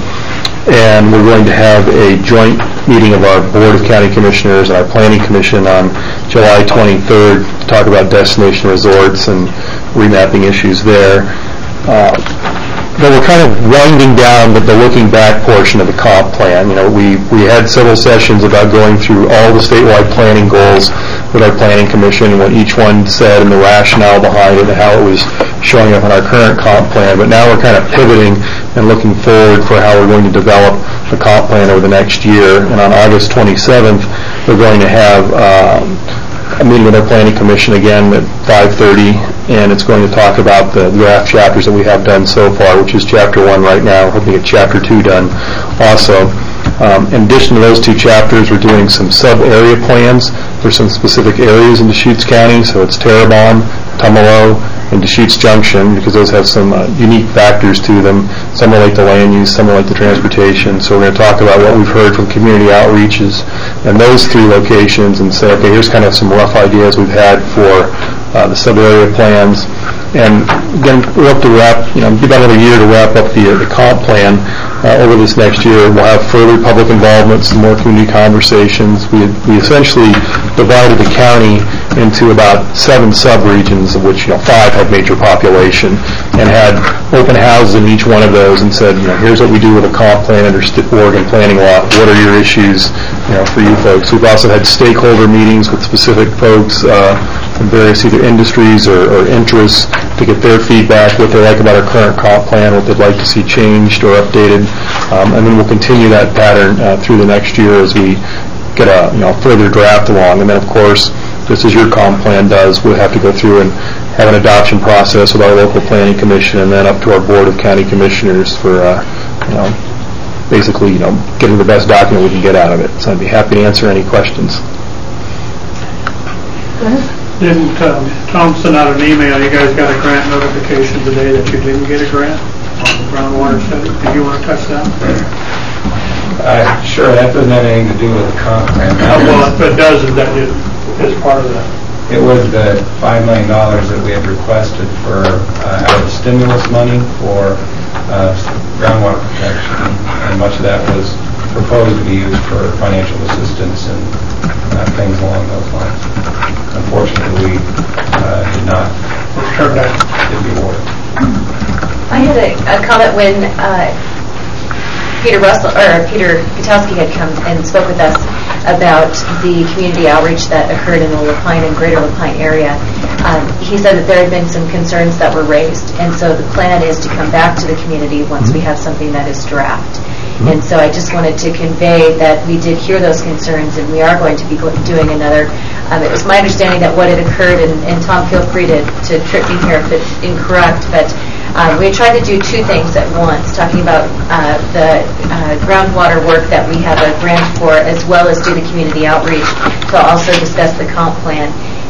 And we're going to have a joint meeting of our Board of County Commissioners and our Planning Commission on July twenty-third to talk about destination resorts and remapping issues there. Uh, But we're kind of winding down the, the looking back portion of the comp plan. You know, we, we had several sessions about going through all the statewide planning goals with our planning commission and what each one said and the rationale behind it and how it was showing up in our current comp plan. But now we're kind of pivoting and looking forward for how we're going to develop the comp plan over the next year. And on August twenty-seventh, we're going to have um, a meeting with our planning commission again at five thirty, and it's going to talk about the draft chapters that we have done so far, which is chapter one right now. We're hoping to get chapter two done also. Um, in addition to those two chapters, we're doing some sub-area plans for some specific areas in Deschutes County. So it's Terrebonne, Tumalo, and Deschutes Junction, because those have some uh, unique factors to them. Some relate to land use, some relate to transportation. So we're going to talk about what we've heard from community outreaches in those three locations and say, okay, here's kind of some rough ideas we've had for uh, the sub-area plans. And again, we're up to wrap, you know, about another year to wrap up the, uh, the comp plan uh, over this next year. We'll have further public involvement, some more community conversations. We, we essentially divided the county into about seven sub-regions, of which, you know, five had major population, and had open houses in each one of those and said, you know, here's what we do with a comp plan under st- Oregon planning law. What are your issues, you know, for you folks? We've also had stakeholder meetings with specific folks uh, from various either industries or, or interests to get their feedback, what they like about our current comp plan, what they'd like to see changed or updated. Um, and then we'll continue that pattern uh, through the next year as we get a, you know, further draft along. And then, of course, just as your comp plan does, we'll have to go through and have an adoption process with our local planning commission and then up to our Board of County Commissioners for, uh, you know, basically, you know, getting the best document we can get out of it. So I'd be happy to answer any questions. Go ahead. Didn't um, Tom send out an email, you guys got a grant notification today that you didn't get a grant on the groundwater study? Do you want to touch that? Uh, sure, that doesn't have anything to do with the comp grant. Well, if it does, is that is, is part of that? It was the five million dollars that we had requested for uh, out of stimulus money for uh, groundwater protection, and much of that was proposed to be used for financial assistance and uh, things along those lines. Unfortunately, we uh, did not get the award. I had a, a comment when uh, Peter Russell or Peter Gutowski had come and spoke with us about the community outreach that occurred in the LaPine and Greater LaPine area. Um, he said that there had been some concerns that were raised, and so the plan is to come back to the community once we have something that is draft. And so I just wanted to convey that we did hear those concerns, and we are going to be go- doing another. Um, it was my understanding that what had occurred, and, and Tom, feel free to, to trip me here if it's incorrect, but um, we tried to do two things at once, talking about uh, the uh, groundwater work that we have a grant for, as well as do the community outreach to also discuss the comp plan.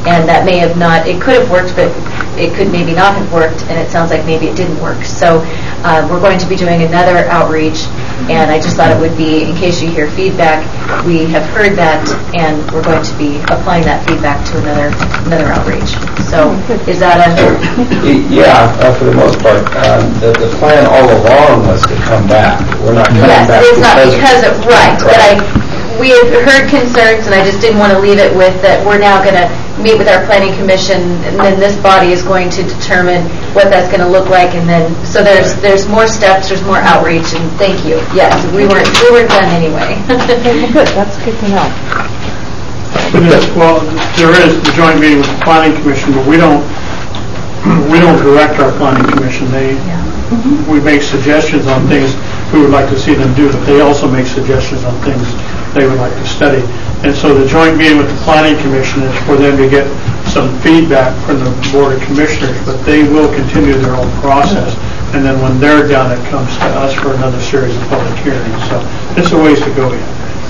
and that may have not, it could have worked, but it could maybe not have worked, and it sounds like maybe it didn't work. So uh, we're going to be doing another outreach, and I just thought it would be, in case you hear feedback, we have heard that, and we're going to be applying that feedback to another another outreach. So is that a... Yeah, uh, for the most part. Um, the, the plan all along was to come back. We're not coming Yes, back it's not because of, right, but I, we have heard concerns, and I just didn't want to leave it with that we're now going to meet with our planning commission, and then this body is going to determine what that's going to look like, and then, so there's there's more steps, there's more outreach, and thank you. Yes, we weren't, we weren't done anyway. Good, that's good to know. Yes, well, there is the joint meeting with the planning commission, but we don't, we don't direct our planning commission. They, we make suggestions on things we would like to see them do, but they also make suggestions on things they would like to study. And so the joint meeting with the planning commission is for them to get some feedback from the board of commissioners, but they will continue their own process. And then when they're done, it comes to us for another series of public hearings. So it's a ways to go yet.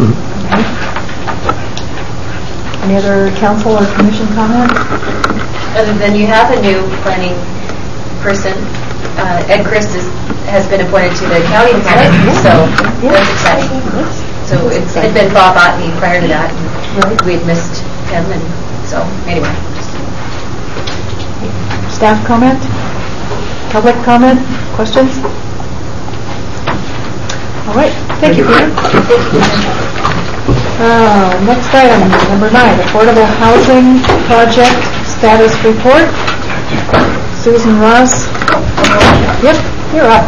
Any other council or commission comments? Other than you have a new planning person, uh, Ed Chris is, has been appointed to the county planning, so that's exciting. So it's, it's been Bob Otney prior to that, and we'd missed him, and so anyway. Staff comment? Public comment? Questions? All right, thank you, Peter. Uh, next item, number nine, Affordable Housing Project Status Report. Susan Ross. Yep, you're up.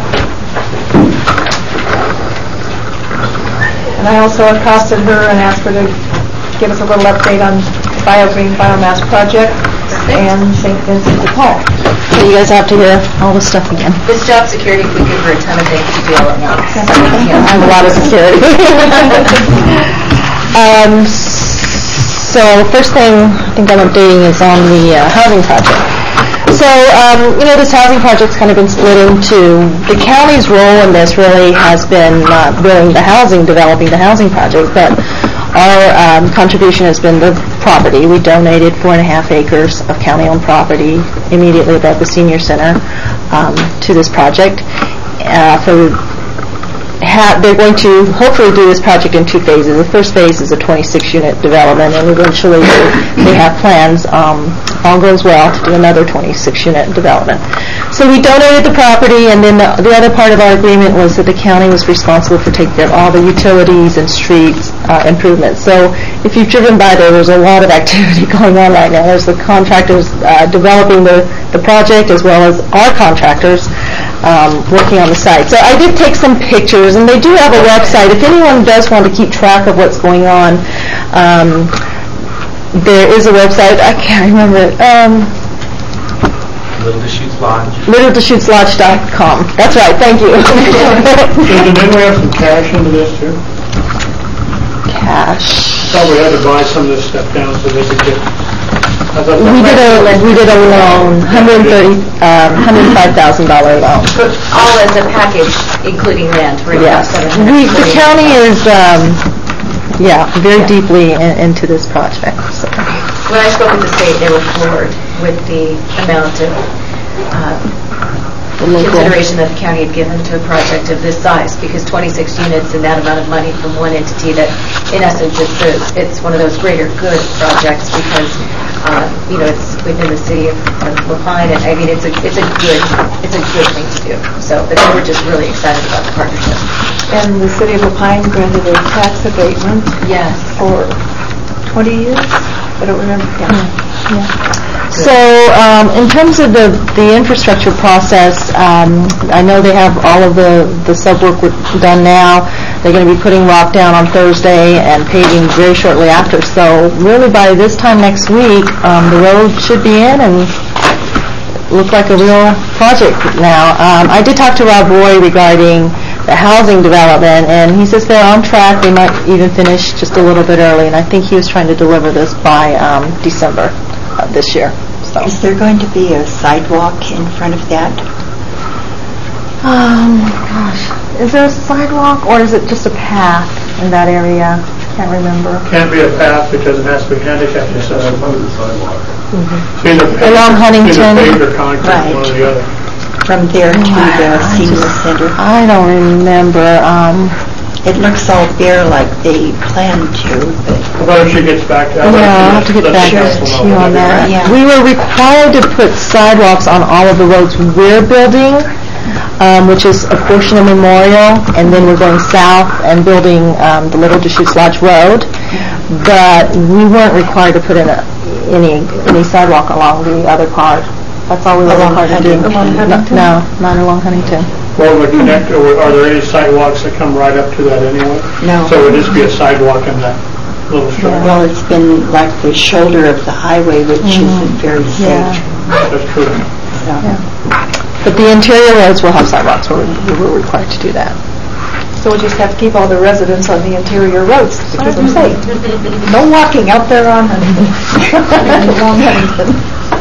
And I also accosted her and asked her to give us a little update on BioGreen Biomass Project and Saint Vincent de Paul. So you guys have to hear all the stuff again. This job security, we give her a ton of things to do all at once. I have a lot of security. um, so first thing I think I'm updating is on the uh, housing project. So, um, you know, this housing project's kind of been split into, the county's role in this really has been not building the housing, developing the housing project, but our um, contribution has been the property. We donated four and a half acres of county-owned property immediately above the senior center um, to this project. Uh, for Ha- they're going to hopefully do this project in two phases. The first phase is a twenty-six unit development, and eventually they have plans, um, all goes well, to do another twenty-six unit development. So we donated the property, and then the, the other part of our agreement was that the county was responsible for taking care of all the utilities and streets uh, improvements. So if you've driven by there, there's a lot of activity going on right now. There's the contractors uh, developing the, the project, as well as our contractors um, working on the site. So I did take some pictures, and they do have a website. If anyone does want to keep track of what's going on, um, there is a website. I can't remember it. Um, Little Deschutes Lodge. little deschutes lodge dot com. That's right. Thank you. So did we have some cash into this too? Cash. Thought we had to buy some of this stuff down so they could get. I thought We did a we did a loan, one hundred thirty, um, one hundred five thousand dollar loan. But all as a package, including rent, we're about Yes. seven hundred We, the forty. county is, um, yeah, very deeply in, into this project. So. When I spoke with the state, they were floored with the amount of uh, consideration that the county had given to a project of this size, because twenty-six units and that amount of money from one entity, that in essence it's a, it's one of those greater good projects, because uh, you know it's within the city of, of La Pine, and I mean it's a it's a good it's a good thing to do. So, but they were just really excited about the partnership. And the city of La Pine granted a tax abatement. Yes. For twenty years? I don't remember. Yeah. Yeah. So, um, in terms of the, the infrastructure process, um, I know they have all of the, the sub work done now. They're going to be putting rock down on Thursday and paving very shortly after. So, really by this time next week, um, the road should be in and look like a real project now. Um, I did talk to Rob Roy regarding the housing development, and he says they're on track. They might even finish just a little bit early, and I think he was trying to deliver this by um, December of this year. So. Is there going to be a sidewalk in front of that? Um, gosh, is there a sidewalk, or is it just a path in that area? Can't remember. Can't be a path because it has to be handicap accessible. It's either paved- Along Huntington. Either paved or concrete, Right. one or the other. From there to the senior center. I don't remember. Um, It looks all bare like they planned to, but... How about if she gets back to... Yeah, I'll have to get let back the to council know. you on that. Yeah. We were required to put sidewalks on all of the roads we're building, um, which is a portion of Memorial, and then we're going south and building um, the Little Deschutes Lodge Road. But we weren't required to put in a, any any sidewalk along the other part. That's all we were Along required to do. Huntington? No, no, not along Huntington. Or would connect, or are there any sidewalks that come right up to that anyway? No. So it would just be a sidewalk in that little strip? Well, it's been like the shoulder of the highway, which isn't very Yeah. safe. That's true. So, But the interior roads will have sidewalks. We're, we were required to do that. So we just have to keep all the residents on the interior roads to keep them safe. No walking out there on along Huntington.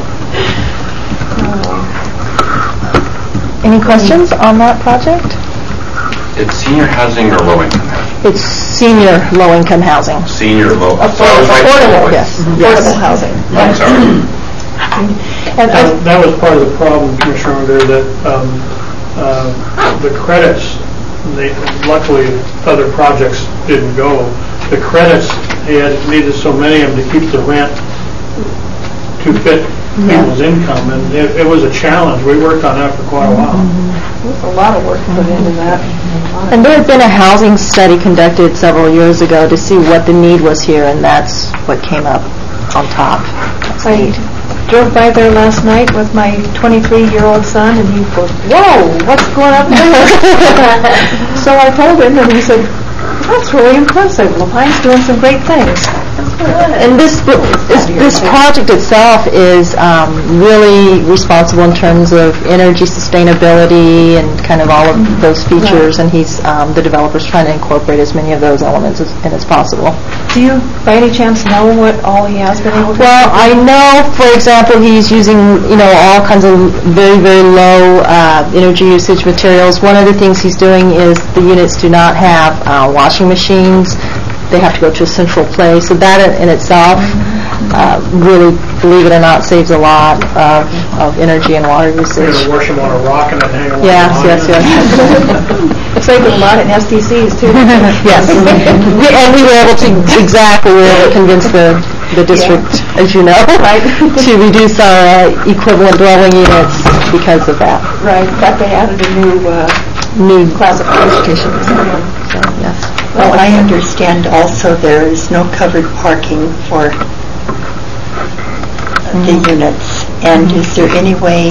Any questions on that project? It's senior housing or low-income housing? It's senior low-income housing. Senior low. Affordable, yes. Affordable housing. I'm sorry. And I, That that was part of the problem, Commissioner, over there, that um, uh, the credits, they, luckily, other projects didn't go. The credits, they had needed so many of them to keep the rent to fit people's income, and it, it was a challenge. We worked on that for quite a while. there's a lot of work put into that. And there had been a housing study conducted several years ago to see what the need was here, and that's what came up on top. That's I neat. drove by there last night with my twenty-three-year-old son, and he goes, "Whoa, what's going up there?" So I told him, and he said, "That's really impressive. Lapine's doing some great things." And this this, this project itself is um, really responsible in terms of energy sustainability and kind of all of those features, and he's um, the developer's trying to incorporate as many of those elements as, and as possible. Do you, by any chance, know what all he has been able to do? Well, I know, for example, he's using, you know, all kinds of very, very low uh, energy usage materials. One of the things he's doing is the units do not have uh, washing machines. They have to go to a central place. So that in itself uh, really, believe it or not, saves a lot of, of energy and water We're usage. going to wash them on a rock and then hang them on Yes, the yes, line. yes. It's saving a lot in S D Cs, too. Yes. We- And we were able to, exactly, we were able to convince the, the district, as you know, to reduce our uh, equivalent dwelling units because of that. Right, in fact, they added a new uh, New classification. So, yes. well, I understand also there is no covered parking for the units. And is there any way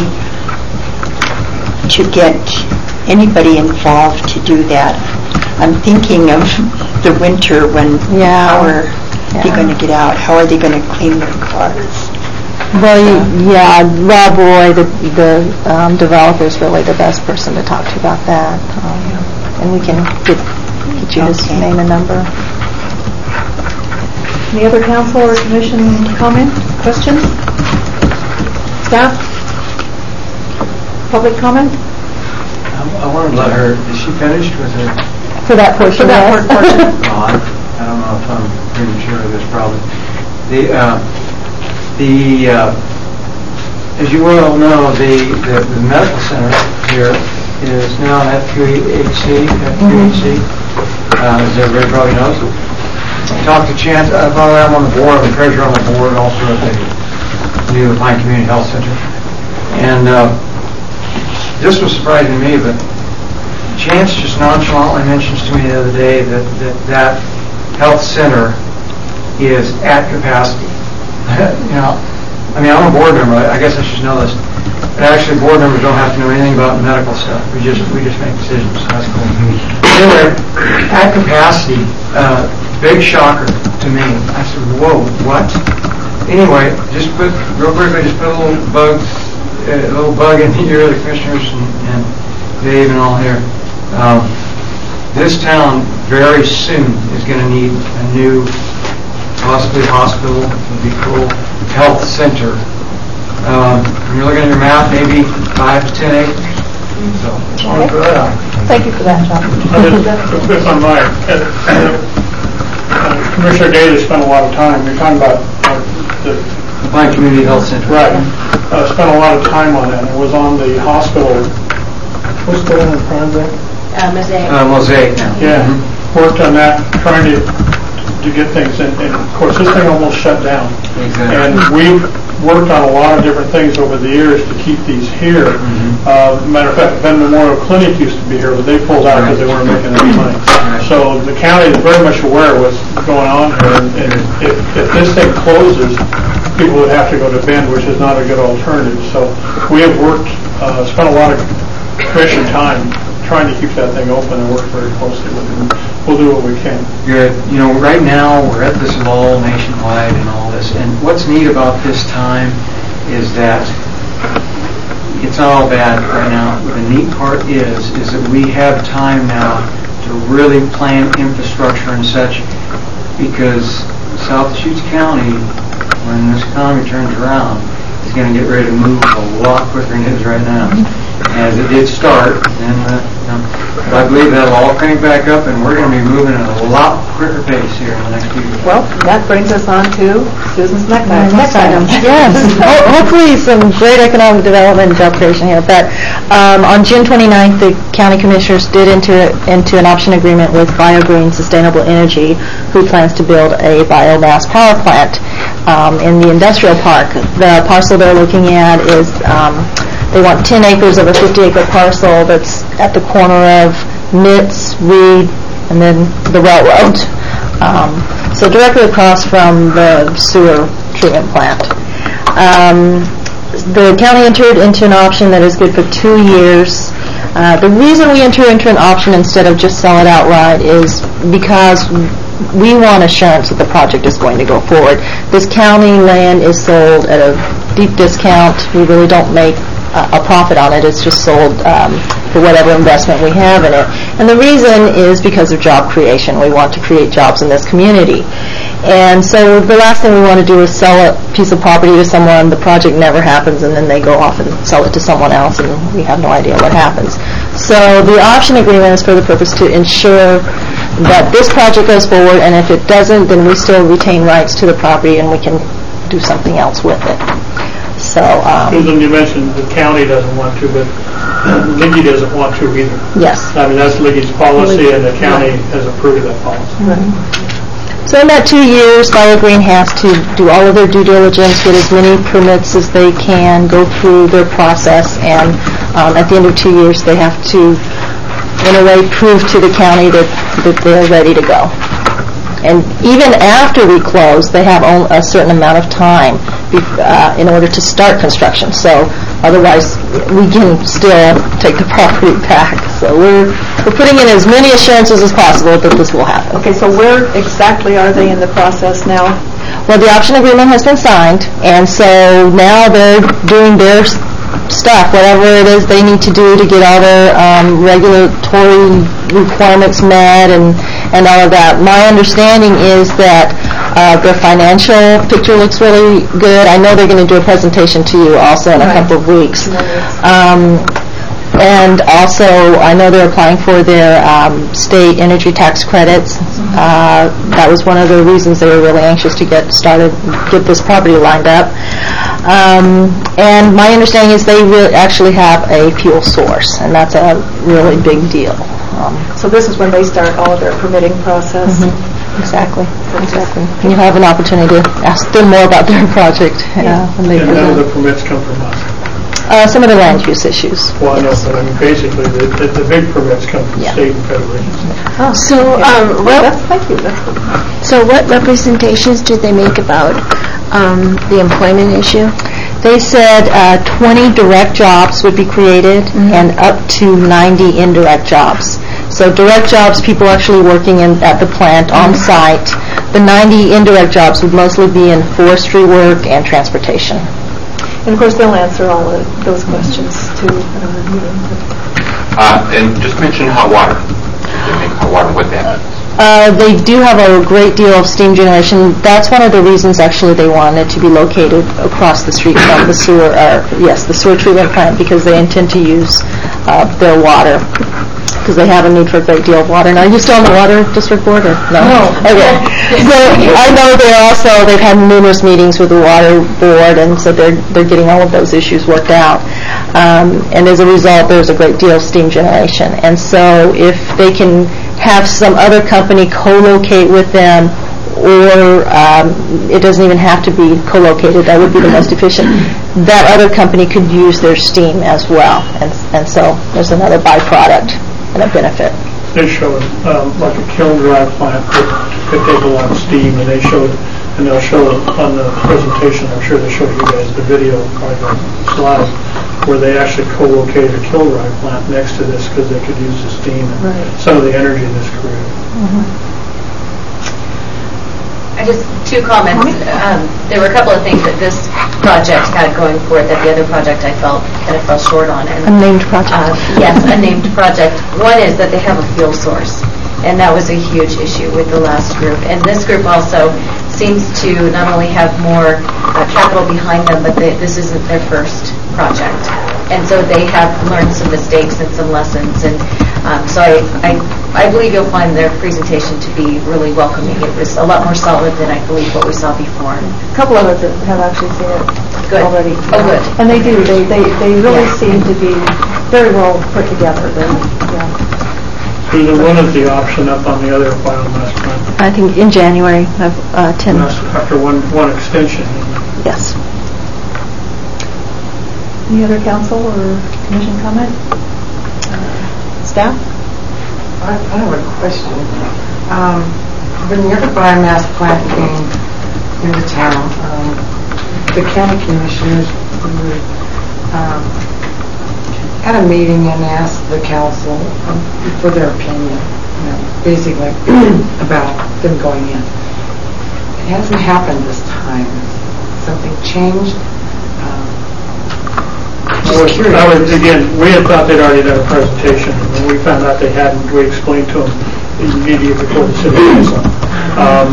to get anybody involved to do that? I'm thinking of the winter when, Yeah. how are they Yeah. going to get out? How are they going to clean their cars? Well, you- yeah, Rob Roy, the, the um, developer, is really the best person to talk to about that. Um, And we can get, get you his Okay. name and number. Any other council or commission comment, questions? Staff? Public comment? I wanted to let her, is she finished with her? For that portion, For that yes. portion. No, I I don't know if I'm pretty sure of this probably. The, uh, the, uh, as you well know, the, the the medical center here is now an F Q H C, F Q H C, uh, as everybody probably knows. Talked to Chance, uh, by the way, I'm on the board, I'm the treasurer on the board, and also at the new Pine Community Health Center. And uh, this was surprising to me, but Chance just nonchalantly mentions to me the other day that that, that health center is at capacity. You know, I mean, I'm a board member, I I guess I should know this. But actually, board members don't have to know anything about medical stuff. We just, we just make decisions. That's cool. Anyway, at capacity, uh, big shocker to me. I said, whoa, what? Anyway, just put, real quickly, just put a little bug, a little bug in the ear of the commissioners and, and Dave and all here. Um, this town very soon is going to need a new, possibly hospital, would be cool, health center. Um, when you're looking at your map, maybe five to ten acres. So, just want to throw that out. Thank you for that, John. I just- If I might, uh, uh, Commissioner Daly spent a lot of time, you're talking about uh, the... Lupine Community Health Center. Right. Uh, spent a lot of time on it. It was on the hospital. What's the one in project? Uh, Mosaic. Uh, Mosaic now. Yeah. Worked on that, trying to to get things, and, and of course this thing almost shut down. Exactly. And we've worked on a lot of different things over the years to keep these here. Mm-hmm. Uh, matter of fact, Ben Memorial Clinic used to be here, but they pulled out because they weren't making any money. So the county is very much aware of what's going on here, and, and if, if this thing closes, people would have to go to Bend, which is not a good alternative. So we have worked, uh, spent a lot of commission time trying to keep that thing open and work very closely with them. We'll do what we can. Good. You know, right now, we're at this lull nationwide and all this, and what's neat about this time is that it's not all bad right now. The neat part is, is that we have time now to really plan infrastructure and such, because South Deschutes County, when this economy turns around, is going to get ready to move a lot quicker than it is right now. As it did start, and uh, you know, but I believe that'll all crank back up, and we're going to be moving at a lot quicker pace here in the next few years. Well, that brings us on to Susan's next item. Next item. Yes, Ho- hopefully some great economic development and job creation here. But um, on June twenty-ninth, the county commissioners did enter into an option agreement with BioGreen Sustainable Energy, who plans to build a biomass power plant um, in the industrial park. The parcel they're looking at is um, they want ten acres of a fifty acre parcel that's at the corner of Mitts, Reed, and then the railroad. Um, so directly across from the sewer treatment plant. Um, the county entered into an option that is good for two years. Uh, the reason we enter into an option instead of just sell it outright is because we want assurance that the project is going to go forward. This county land is sold at a deep discount. We really don't make a profit on it. It's just sold um, for whatever investment we have in it. And the reason is because of job creation. We want to create jobs in this community. And so the last thing we want to do is sell a piece of property to someone, the project never happens, and then they go off and sell it to someone else, and we have no idea what happens. So the option agreement is for the purpose to ensure that this project goes forward, and if it doesn't, then we still retain rights to the property and we can do something else with it. So, um, Susan, you mentioned the county doesn't want to, but Liggy doesn't want to either. Yes. I mean, that's Liggy's policy, and the county has approved that policy. Right. So in that two years, BioGreen has to do all of their due diligence, get as many permits as they can, go through their process, and um, at the end of two years, they have to, in a way, prove to the county that, that they're ready to go. And even after we close, they have on- a certain amount of time be- uh, in order to start construction. So otherwise, we can still take the property back. So we're we're putting in as many assurances as possible that this will happen. Okay, so where exactly are they in the process now? Well, the option agreement has been signed, and so now they're doing their s- stuff, whatever it is they need to do to get all their um, regulatory requirements met and, and all of that. My understanding is that uh, their financial picture looks really good. I know they're going to do a presentation to you also in a Right. couple of weeks. Um, and also, I know they're applying for their um, state energy tax credits. Uh, that was one of the reasons they were really anxious to get started, get this property lined up. Um, and my understanding is they really actually have a fuel source, and that's a really big deal. Um, So this is when they start all of their permitting process? Exactly, exactly. And you have an opportunity to ask them more about their project uh, when they And none of present. the permits come from us. Uh, some of the land use issues. Well, I know, but I mean, basically, the, the, the big permits come from Yeah. state and federal agencies. So, um, Well, what, that's, thank you. That's good. so what representations did they make about um, the employment issue? They said uh, twenty direct jobs would be created and up to ninety indirect jobs. So direct jobs, people actually working in, at the plant on site. The ninety indirect jobs would mostly be in forestry work and transportation. And of course, they'll answer all of those questions too. Uh, and just mention hot water. They make hot water with that. Uh, they do have a great deal of steam generation. That's one of the reasons actually they wanted to be located across the street from the sewer, or yes, the sewer treatment plant, because they intend to use uh, their water. because they have a need for a great deal of water. Now, are you still on the water district board, or no? No. Okay. So I know they're also, they've had numerous meetings with the water board, and so they're, they're getting all of those issues worked out. Um, and as a result, there's a great deal of steam generation. And so if they can have some other company co-locate with them, or um, it doesn't even have to be co-located, that would be the most efficient, that other company could use their steam as well. And, and so there's another byproduct and a benefit. They showed um, like a kiln dry plant could, could take a lot of steam, and they showed, and they'll show it on the presentation, I'm sure they showed you guys the video, probably the slide, where they actually co-located a kiln dry plant next to this because they could use the steam and Right. some of the energy this created. Mm-hmm. I just, two comments. Um, there were a couple of things that this project had going for it that the other project I felt kind of fell short on. And, Unnamed project. Uh, yes, unnamed project. One is that they have a fuel source, and that was a huge issue with the last group. And this group also seems to not only have more uh, capital behind them, but they, this isn't their first project. And so they have learned some mistakes and some lessons. And um, so I, I, I believe you'll find their presentation to be really welcoming. It was a lot more solid than I believe what we saw before. A couple of us have actually seen it Good. already. Oh, good. And they do. They they, they really Yeah. seem to be very well put together. They, yeah. Susan, when is the option up on the other biomass plant? I think in January of uh, ten. That's after one, one extension. Yes. Any other council or commission comment? Uh, Staff? I I have a question. Um, When the other biomass plant came into town, um, the county commissioners um, had a meeting and asked the council um, for their opinion, you know, basically about them going in. It hasn't happened this time. Something changed? Um, I was, I was, again, we had thought they'd already done a presentation, and when we found out they hadn't, we explained to them, you need to get before the city council. Um,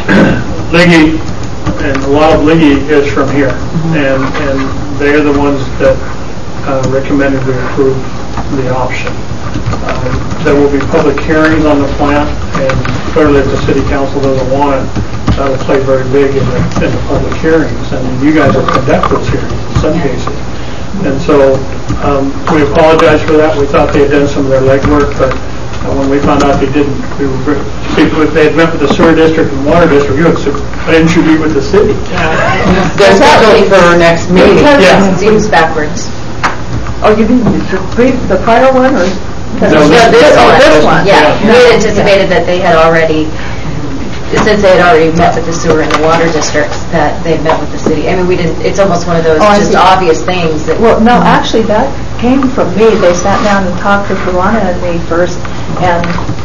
Liggy, and a lot of Liggy is from here, and, and they're the ones that uh, recommended we approve the option. Um, there will be public hearings on the plant, and clearly if the city council doesn't want it, that'll play very big in the, in the public hearings, and you guys will conduct those hearings in some cases. And so um, we apologize for that. We thought they had done some of their legwork, but uh, when we found out they didn't, we were very, see, if they had met with the sewer district and water district, you would say, why didn't you meet with the city? They're scheduled for our next meeting. Yeah. It seems backwards. Oh, you mean the pre- the prior one, or? No, No, this oh, one. this one. Yeah, Yeah. we had anticipated that they had already, since they had already met with the sewer and the water districts, that they had met with the city. I mean, we didn't, it's almost one of those Oh, I just see. obvious things that... Well, no, actually, that came from me. They sat down and talked to Luana and me first, and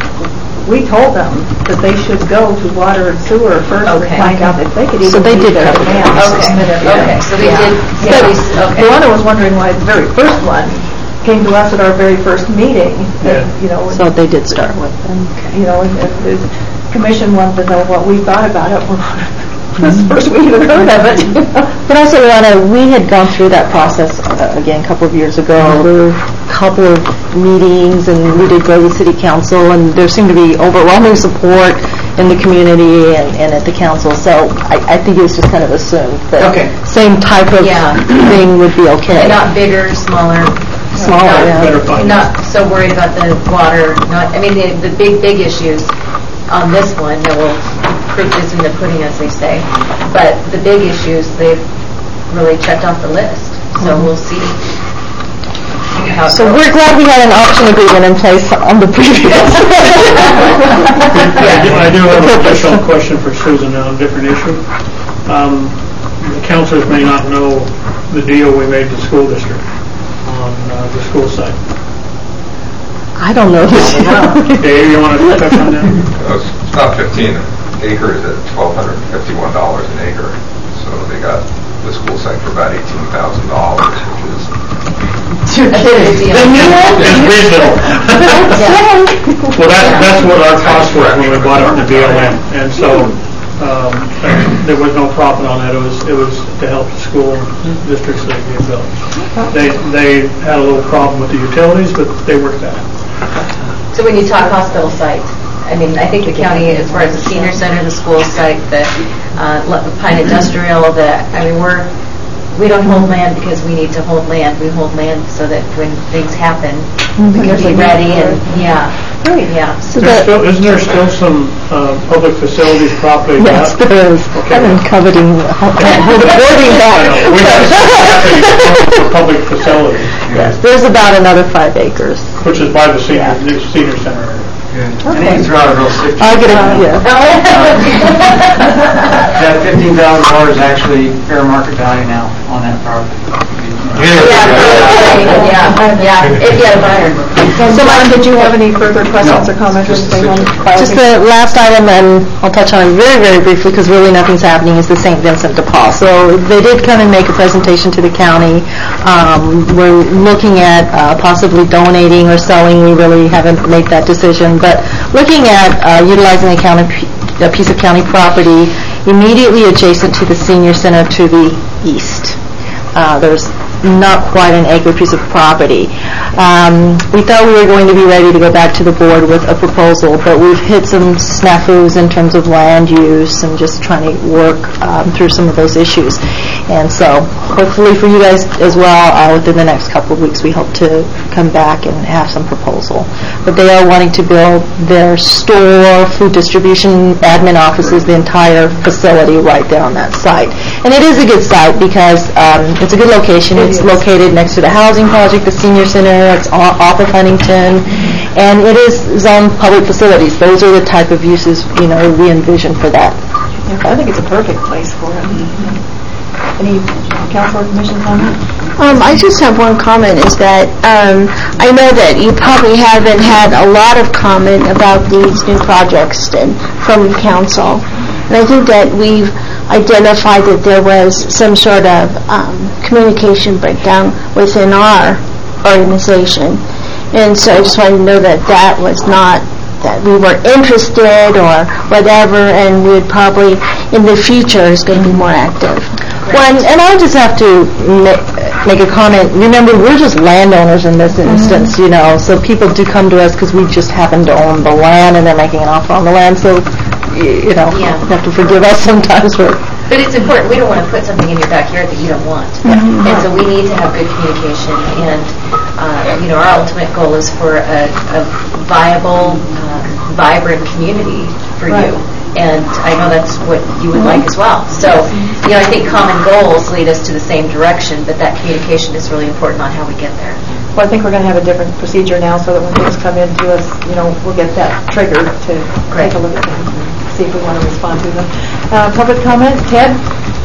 we told them that they should go to water and sewer first and Okay. find out if they could even So they meet did their cover that. demands. Okay, okay, so they Yeah. did, Yeah. at least, okay. Luana was wondering why the very first one came to us at our very first meeting, and, you know, So they did start with them. you know, and and the commission wanted to know what we thought about it. This is the first we even heard of it. But also, Luana, we had gone through that process, uh, again, a couple of years ago. There were a couple of meetings, and we did go to the city council, and there seemed to be overwhelming support in the community and, and at the council. So I, I think it was just kind of assumed that Okay. same type of Yeah. thing would be okay. Not bigger, smaller. Smaller, not, yeah. Better find Not so worried about the water, not, I mean, the, the big, big issues on this one, that will proof is in the pudding, as they say. But the big issues, they've really checked off the list. So we'll see how it So goes. we're glad we had an option agreement in place on the previous. I do- I do have a additional question for Susan on a different issue. Um, The councilors may not know the deal we made with the school district on uh, the school site. I don't know. Dave, you want to touch on that? It's about fifteen acres at twelve hundred fifty-one dollars an acre. So they got the school site for about eighteen thousand dollars, which is... The new one? It's reasonable. Well, that's, that's what our cost was when we bought it from the B L M. And so um, there was no profit on that. It was, it was to help the school districts that get built. They, they had a little problem with the utilities, but they worked that out. So when you talk hospital site, I mean, I think the county, as far as the senior center, the school site, the uh, Pine Industrial, the, I mean, we're, we don't hold land because we need to hold land. We hold land so that when things happen, we can be ready and, yeah. Yeah. So There's still, isn't there still some uh, public facilities property? Yes, left? there is. Okay. I've been coveting, hoarding that. We have for public facilities. Yes, there's about another five acres. Which is by the senior, new senior center area. I need to throw out a real safety. I'll get it, yeah. That fifteen thousand dollars is actually fair market value now on that property. Yeah, yeah, if you had a buyer. So, Mike, did you have any further questions or comments or anything on Just the last item, and I'll touch on it very, very briefly because really nothing's happening, is the Saint Vincent de Paul. So they did come and make a presentation to the county. Um, we're looking at uh, possibly donating or selling. We really haven't made that decision. But looking at uh, utilizing a, county, a piece of county property immediately adjacent to the senior center to the east. Uh, there's not quite an acre piece of property. Um, we thought we were going to be ready to go back to the board with a proposal, but we've hit some snafus in terms of land use and just trying to work um, through some of those issues. And so hopefully for you guys as well, uh, within the next couple of weeks, we hope to come back and have some proposal. But they are wanting to build their store, food distribution, admin offices, the entire facility right there on that site. And it is a good site because um, it's a good location. It's located next to the housing project, the senior center. It's off of Huntington, and it is zoned public facilities. Those are the type of uses, you know, we envision for that. I think it's a perfect place for it. Any council or commission comment? Um, I just have one comment, is that um, I know that you probably haven't had a lot of comment about these new projects and, from council. And I think that we've identified that there was some sort of um, communication breakdown within our organization. And so I just wanted to know that that was not, that we were interested or whatever, and we would probably, in the future, is going to be more active. Well, and, and I'll just have to ma- make a comment. Remember, we're just landowners in this instance, mm-hmm. you know, so people do come to us because we just happen to own the land and they're making an offer on the land. So, you know, yeah. you have to forgive us sometimes. For But it's important. We don't want to put something in your backyard that you don't want. Mm-hmm. And so we need to have good communication. And, uh, you know, our ultimate goal is for a, a viable, uh, vibrant community for right. you. And I know that's what you would like as well. So, you know, I think common goals lead us to the same direction, but that communication is really important on how we get there. Well, I think we're going to have a different procedure now so that when things come in to us, you know, we'll get that triggered to Great. take a look at them and see if we want to respond to them. Uh, public comment? Ted?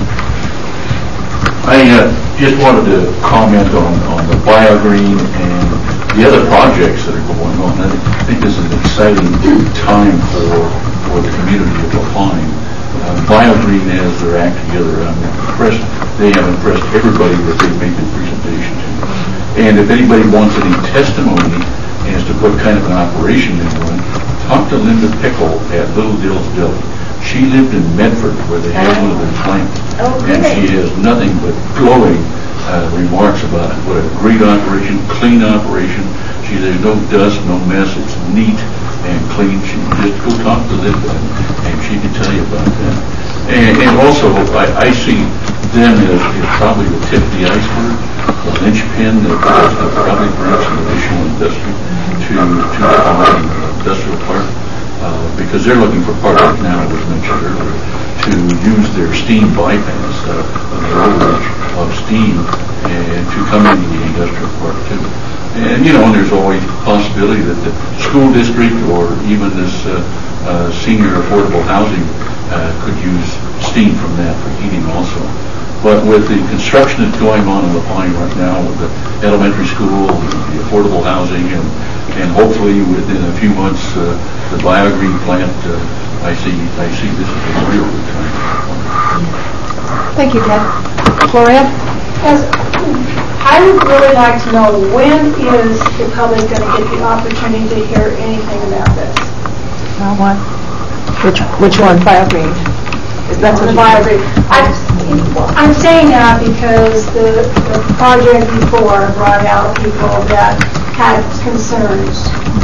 I uh, just wanted to comment on, on the BioGreen and the other projects that are going on. I think this is an exciting time for for the community of La Pine. Uh, BioGreen has their act together. I'm impressed. They have impressed everybody that they made the presentation to. And if anybody wants any testimony as to what kind of an operation they run, talk to Linda Pickle at Little Dill's Deli. She lived in Medford where they had one of their plants. Oh, and she has nothing but glowing uh, remarks about it. What a great operation, clean operation. She, there's no dust, no mess. It's neat and clean. She just go talk to Linda and, and she can tell you about that. And, and also, I, I see them as, as probably the tip of the iceberg, the linchpin that, that probably brings some additional industry to to our industrial park, uh, because they're looking for partners now, as mentioned earlier, to use their steam bypass, uh, the overreach of steam, and to come into the industrial park too. And, you know, and there's always a possibility that the school district or even this uh, uh, senior affordable housing uh, could use steam from that for heating also. But with the construction that's going on in La Pine right now with the elementary school, the affordable housing, and, and hopefully within a few months uh, the BioGreen plant, uh, I see I see this as a real good time. Thank you, Ted. Gloria? As, I would really like to know, when is the public going to get the opportunity to hear anything about this? Uh, what? Which, which one? BioGreen. That's what the BioGreen. I'm, I'm saying that because the, the project before brought out people that had concerns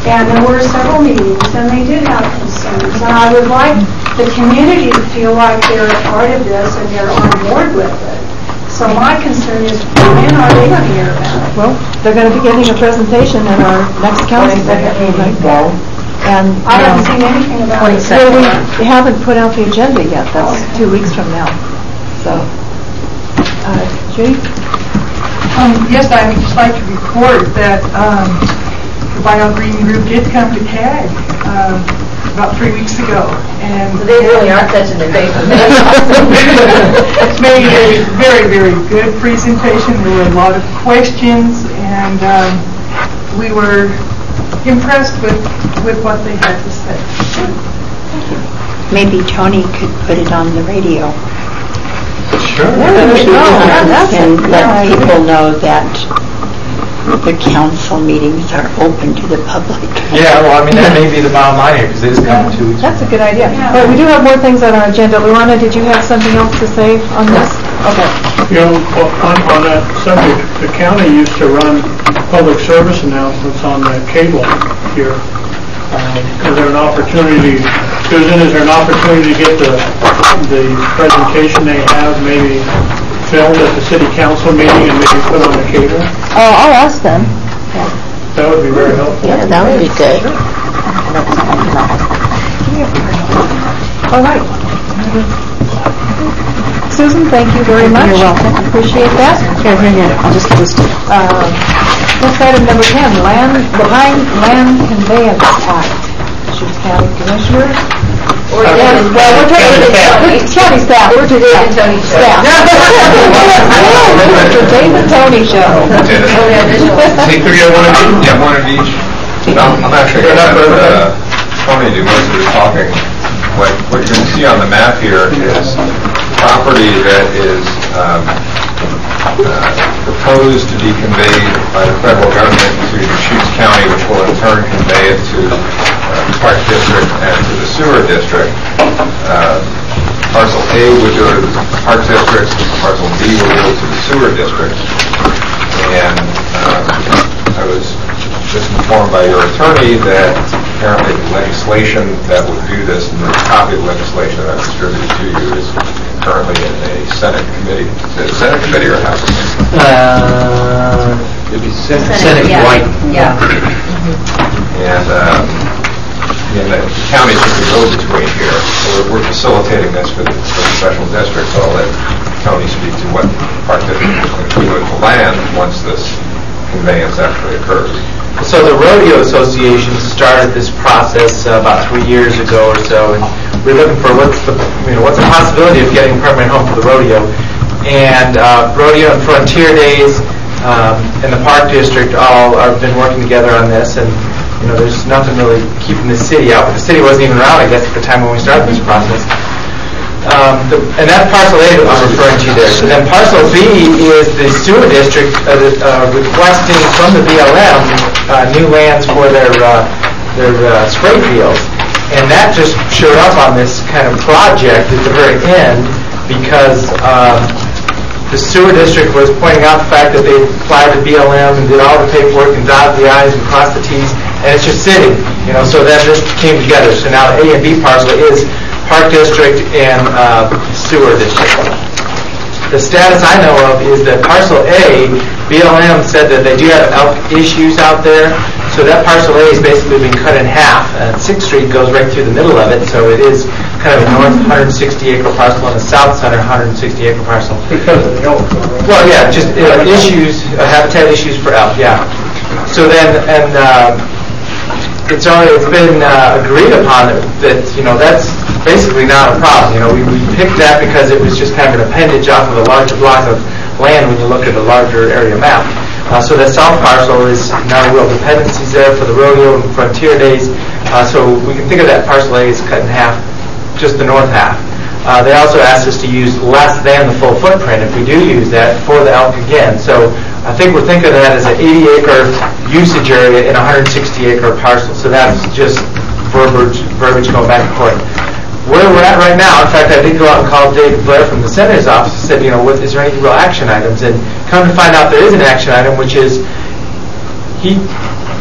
And there were several meetings, and they did have concerns. And I would like the community to feel like they're a part of this and they're on board with it. So my concern is, when are they going to hear about it? Well, they're going to be getting a presentation at our next council meeting. And I haven't seen anything about it. Well, we haven't put out the agenda yet. That's two weeks from now. So, uh, Judy? Um, yes, I would just like to report that um, the Bio Green Group did come to C A G um, about three weeks ago. And they really are touching their face. It's made a very, very good presentation. There were a lot of questions, and um, we were impressed with, with what they had to say. Maybe Tony could put it on the radio. Sure. And let people know that the council meetings are open to the public. Yeah, well, I mean, that may be the bottom line here, because it is coming two weeks. That's a good idea. But we do have more things on our agenda. Luana, did you have something else to say on this? Okay. You know, on, on that subject, the county used to run public service announcements on the cable here. Um, is there an opportunity, Susan, is there an opportunity to get the, the presentation they have maybe filmed at the city council meeting and maybe put on the cable? Oh, I'll ask them. That would be very helpful. Yeah, that would be good. All right. Susan, thank you very much. You're welcome. Appreciate that. Here, here, here. I'll just list it. Uh, Next item, number ten, land, behind land conveyance act. Deschutes County Commissioner. Or Well, we're talking to county staff. We're to David Tony show. Staff. The David Tony show. Take three, one of each. Yeah, one of each. No, I'm actually going to let uh, Tony do most of the talking. What, what you're going to see on the map here is property that is um, uh, proposed to be conveyed by the federal government to Deschutes County, which will in turn convey it to uh, Park District and to the Sewer District. Uh, parcel A would go to the Park District, Parcel B would go to the Sewer District. And um, I was just informed by your attorney that apparently the legislation that would do this, and the copy of legislation that I've distributed to you, is currently in a Senate committee. Is it a Senate committee or House committee? Uh, it'd be Senate, Senate yeah. White. Yeah. And um, and the county's just a go-between here. So we're, we're facilitating this for the, for the special district. So I'll let Tony speak to what Park District is going to do with the land once this conveyance actually occurs. So the Rodeo Association started this process uh, about three years ago or so, and we're looking for what's the you know what's the possibility of getting a permanent home for the rodeo. And uh, Rodeo and Frontier Days um, and the Park District all have been working together on this, and you know there's nothing really keeping the city out. But the city wasn't even around, I guess, at the time when we started this process. Um, the, and that's parcel A that I'm referring to there. So then parcel B is the sewer district uh, uh, requesting from the B L M uh, new lands for their uh, their uh, spray fields, and that just showed up on this kind of project at the very end because um, the sewer district was pointing out the fact that they applied to B L M and did all the paperwork and dotted the I's and crossed the T's, and it's just sitting, you know. So then this came together. So now the A and B parcel is Park District and uh, Sewer District. The status I know of is that parcel A, B L M said that they do have elk issues out there, so that parcel A is basically being cut in half, and sixth Street goes right through the middle of it, so it is kind of a north one hundred sixty acre parcel and a south center one hundred sixty acre parcel. Because of the elk. Well, yeah, just uh, issues, uh, habitat issues for elk, yeah. So then, and uh, it's already it's been uh, agreed upon that, that you know that's basically not a problem. You know, we, we picked that because it was just kind of an appendage off of a larger block of land when you look at a larger area map. Uh, so the south parcel is not a real dependencies there for the rodeo and Frontier Days. Uh, so we can think of that parcel A as cut in half, just the north half. Uh, they also asked us to use less than the full footprint if we do use that for the elk again. So I think we're thinking of that as an eighty acre usage area in a one hundred sixty acre parcel. So that's just verbiage, verbiage going back and forth. Where we're at right now, in fact, I did go out and call Dave Blair from the Senator's office and said, you know, what, is there any real action items? And come to find out there is an action item, which is he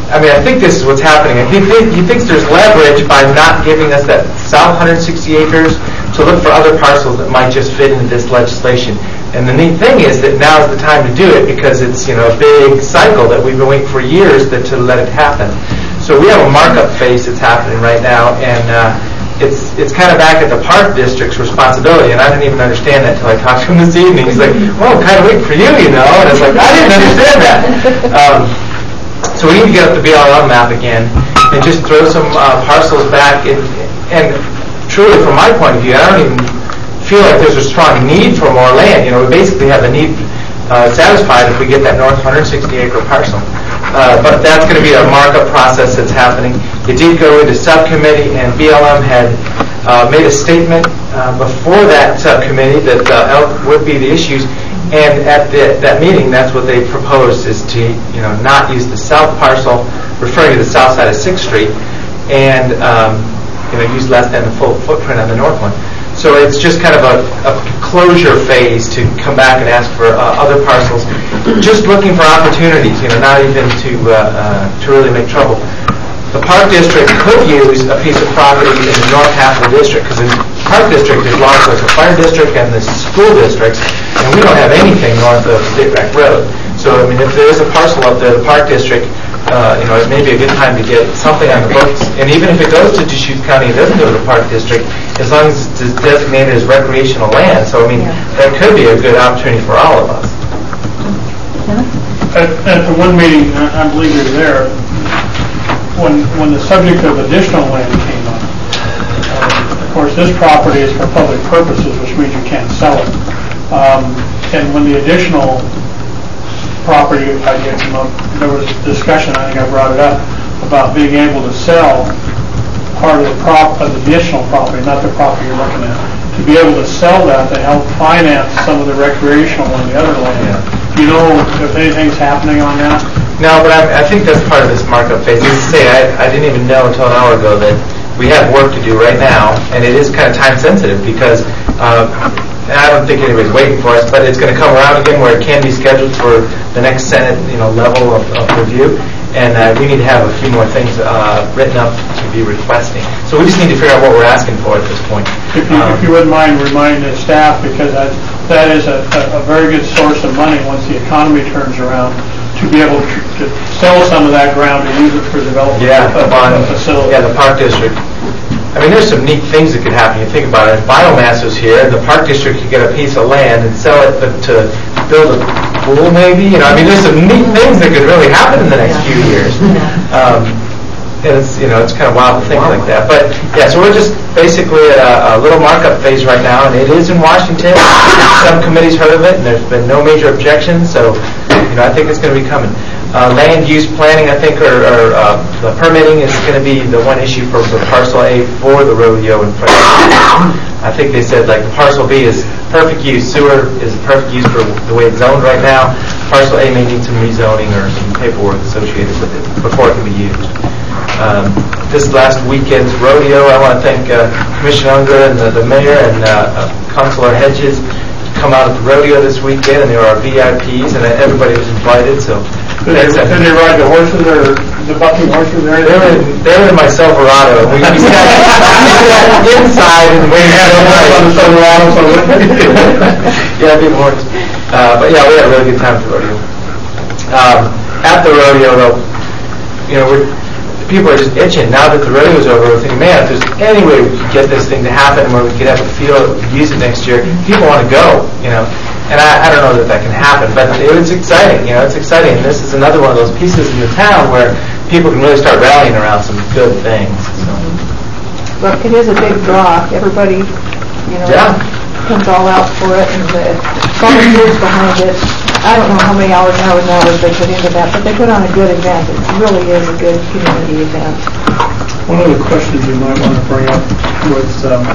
I mean, I think this is what's happening. He, th- he thinks there's leverage by not giving us that south one hundred sixty acres to look for other parcels that might just fit into this legislation. And the neat thing is that now is the time to do it because it's, you know, a big cycle that we've been waiting for years that, to let it happen. So we have a markup phase that's happening right now, and uh, it's it's kind of back at the Park District's responsibility, and I didn't even understand that until I talked to him this evening. He's like, well, I'm kind of waiting for you, you know, and it's like, I didn't understand that. Um, so we need to get up the B L M map again and just throw some uh, parcels back, in, and truly, from my point of view, I don't even feel like there's a strong need for more land. You know, we basically have the need uh, satisfied if we get that north one hundred sixty acre parcel. Uh, but that's going to be a markup process that's happening. It did go into subcommittee, and B L M had uh, made a statement uh, before that subcommittee that uh, elk would be the issues. And at the, that meeting, that's what they proposed, is to, you know, not use the south parcel, referring to the south side of sixth street, and um, you know, use less than the full footprint on the north one. So it's just kind of a, a closure phase to come back and ask for uh, other parcels, just looking for opportunities, you know, not even to uh, uh, to really make trouble. The Park District could use a piece of property in the north half of the district, because the Park District is belongs to the fire district and the school districts, and we don't have anything north of State Rec Road. So, I mean, if there is a parcel up there, the Park District, uh, you know, it may be a good time to get something on the books. And even if it goes to Deschutes County and doesn't go to the Park District, as long as it's designated as recreational land. So, I mean, that could be a good opportunity for all of us. At, at the one meeting, I, I believe you were there, when when the subject of additional land came up. Um, of course, this property is for public purposes, which means you can't sell it. Um, and when the additional property idea came up, there was discussion, I think I brought it up, about being able to sell part of the prop of the additional property, not the property you're looking at, to be able to sell that to help finance some of the recreational on the other land. Yeah. Do you know if anything's happening on that? No, but I, I think that's part of this markup phase. As I say, I, I didn't even know until an hour ago that we have work to do right now, and it is kind of time sensitive because uh, and I don't think anybody's waiting for us, but it's going to come around again where it can be scheduled for the next Senate, you know, level of, of review, and uh, we need to have a few more things uh, written up to be requesting. So we just need to figure out what we're asking for at this point. If you, um, if you wouldn't mind reminding the staff, because I, that is a, a, a very good source of money once the economy turns around, to be able to, to sell some of that ground and use it for development yeah, of a facility. Yeah, the Park District. I mean, there's some neat things that could happen. You think about it. If biomass was here, the Park District could get a piece of land and sell it to build a pool, maybe. You know, I mean, there's some neat things that could really happen in the next few years. Um, and it's, you know, it's kind of wild to think like that. But yeah, so we're just basically at a, a little markup phase right now, and it is in Washington. Some committees heard of it, and there's been no major objections. So, you know, I think it's going to be coming. Uh, land use planning, I think, or, or uh, the permitting is going to be the one issue for the parcel A for the rodeo in front of I think they said, like, the parcel B is perfect use, sewer is perfect use for the way it's zoned right now. Parcel A may need some rezoning or some paperwork associated with it before it can be used. Um, this last weekend's rodeo, I want to thank uh, Commissioner Unger and the, the mayor and uh, uh, Councilor Hedges come out at the rodeo this weekend, and they were our V I Ps, and everybody was invited, so Did they, did they ride the horses or the bucking horses there? They were in, they were in my Silverado. We, we sat, we sat inside and waited on the Silverado. So yeah, big horse. Uh, but yeah, we had a really good time at the rodeo. Um, at the rodeo, though, you know, we're, people are just itching. Now that the rodeo's over, we're thinking, man, if there's any way we could get this thing to happen where we could have a field, we could use it next year, people want to go, you know. And I, I don't know that that can happen, but it was exciting, you know, it's exciting. And this is another one of those pieces in the town where people can really start rallying around some good things. So. But it is a big draw. Everybody, you know, yeah. comes all out for it, and the volunteers behind it. I don't know how many hours and hours and hours they put into that, but they put on a good event. It really is a good community event. One of the questions you might want to bring up was um,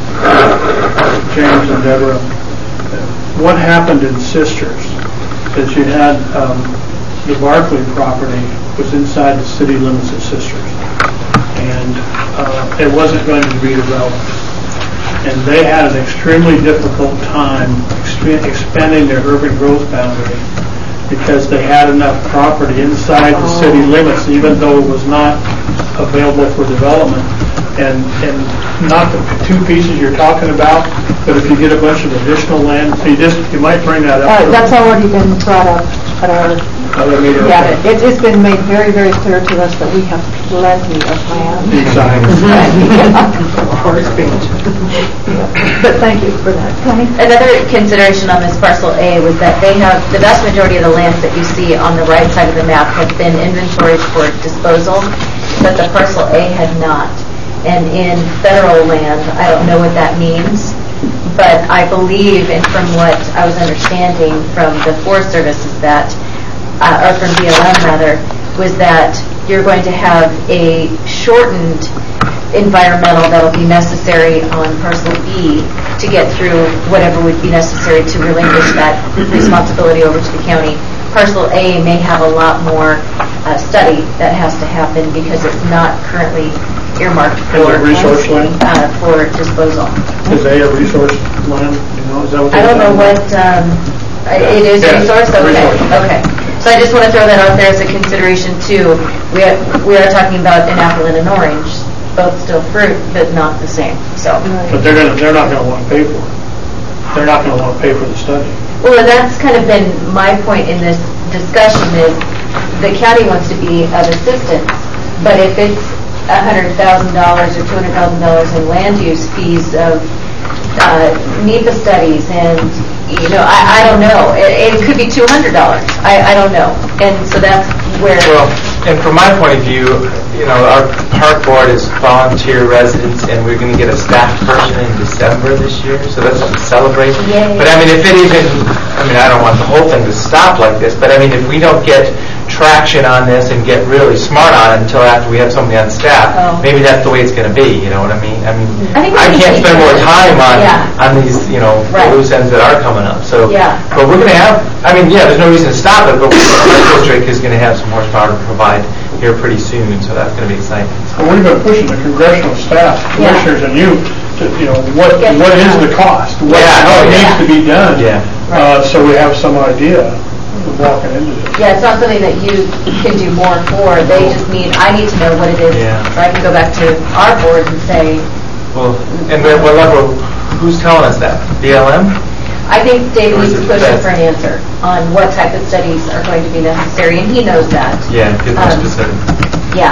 James and Deborah. What happened in Sisters is you had um, the Barclay property was inside the city limits of Sisters, and uh, it wasn't going to be developed. And they had an extremely difficult time exp- expanding their urban growth boundary because they had enough property inside the city limits, even though it was not available for development. And, and not the two pieces you're talking about, but if you get a bunch of additional land, so you just, you might bring that up. Uh, That's already been brought up at our, Other meeting. yeah, it- it's been made very, very clear to us that we have plenty of land. Exactly. For expansion. But thank you for that. Connie? Another consideration on this parcel A was that they have, the vast majority of the lands that you see on the right side of the map have been inventoried for disposal, but the parcel A had not. And in federal land, I don't know what that means, but I believe, and from what I was understanding from the Forest Service, is that, uh, or from B L M rather, was that you're going to have a shortened environmental that'll be necessary on parcel B to get through whatever would be necessary to relinquish that responsibility over to the county. Parcel A may have a lot more uh, study that has to happen because it's not currently earmarked Is for it resource land? uh, for disposal. Is they a resource land, you know, is that what? I don't know what, um, it is Yeah, resource, okay, resource. okay. So I just want to throw that out there as a consideration too. We are, we are talking about an apple and an orange, both still fruit, but not the same, so. But they're gonna, they're not gonna want to pay for it. They're not gonna want to pay for the study. Well, that's kind of been my point in this discussion is the county wants to be of assistance, but if it's one hundred thousand dollars or two hundred thousand dollars in land use fees of uh, NEPA studies and, you know, I, I don't know. It, it could be two hundred dollars. I, I don't know. And so that's where... Well, and from my point of view, you know, our park board is volunteer residents, and we're going to get a staff person in December this year, so that's a celebration. Yay. But I mean, if it even, I mean, I don't want the whole thing to stop like this, but I mean, if we don't get traction on this and get really smart on it until after we have somebody on staff, Oh. maybe that's the way it's going to be, you know what I mean? I mean, I think we I need can't to spend be- more time on, Yeah. on these, you know, Right. loose ends that are coming up, so. Yeah. But we're going to have, I mean, yeah, there's no reason to stop it, but our district is going to have some horsepower to provide here pretty soon, so that's going to be exciting. Well, we've been pushing the congressional staff, Yeah. commissioners and you, to, you know, what, Get what is that. the cost? What Yeah, what oh, needs yeah. to be done? Yeah. Uh, so we have some idea of walking into this. Yeah, it's not something that you can do more for. They just need, I need to know what it is, Yeah. so I can go back to our board and say, Well, and what what level, who's telling us that? B L M? I think David Or is needs to it push that- him for an answer on what type of studies are going to be necessary, and he knows that. Yeah, get more Um, specific. Yeah.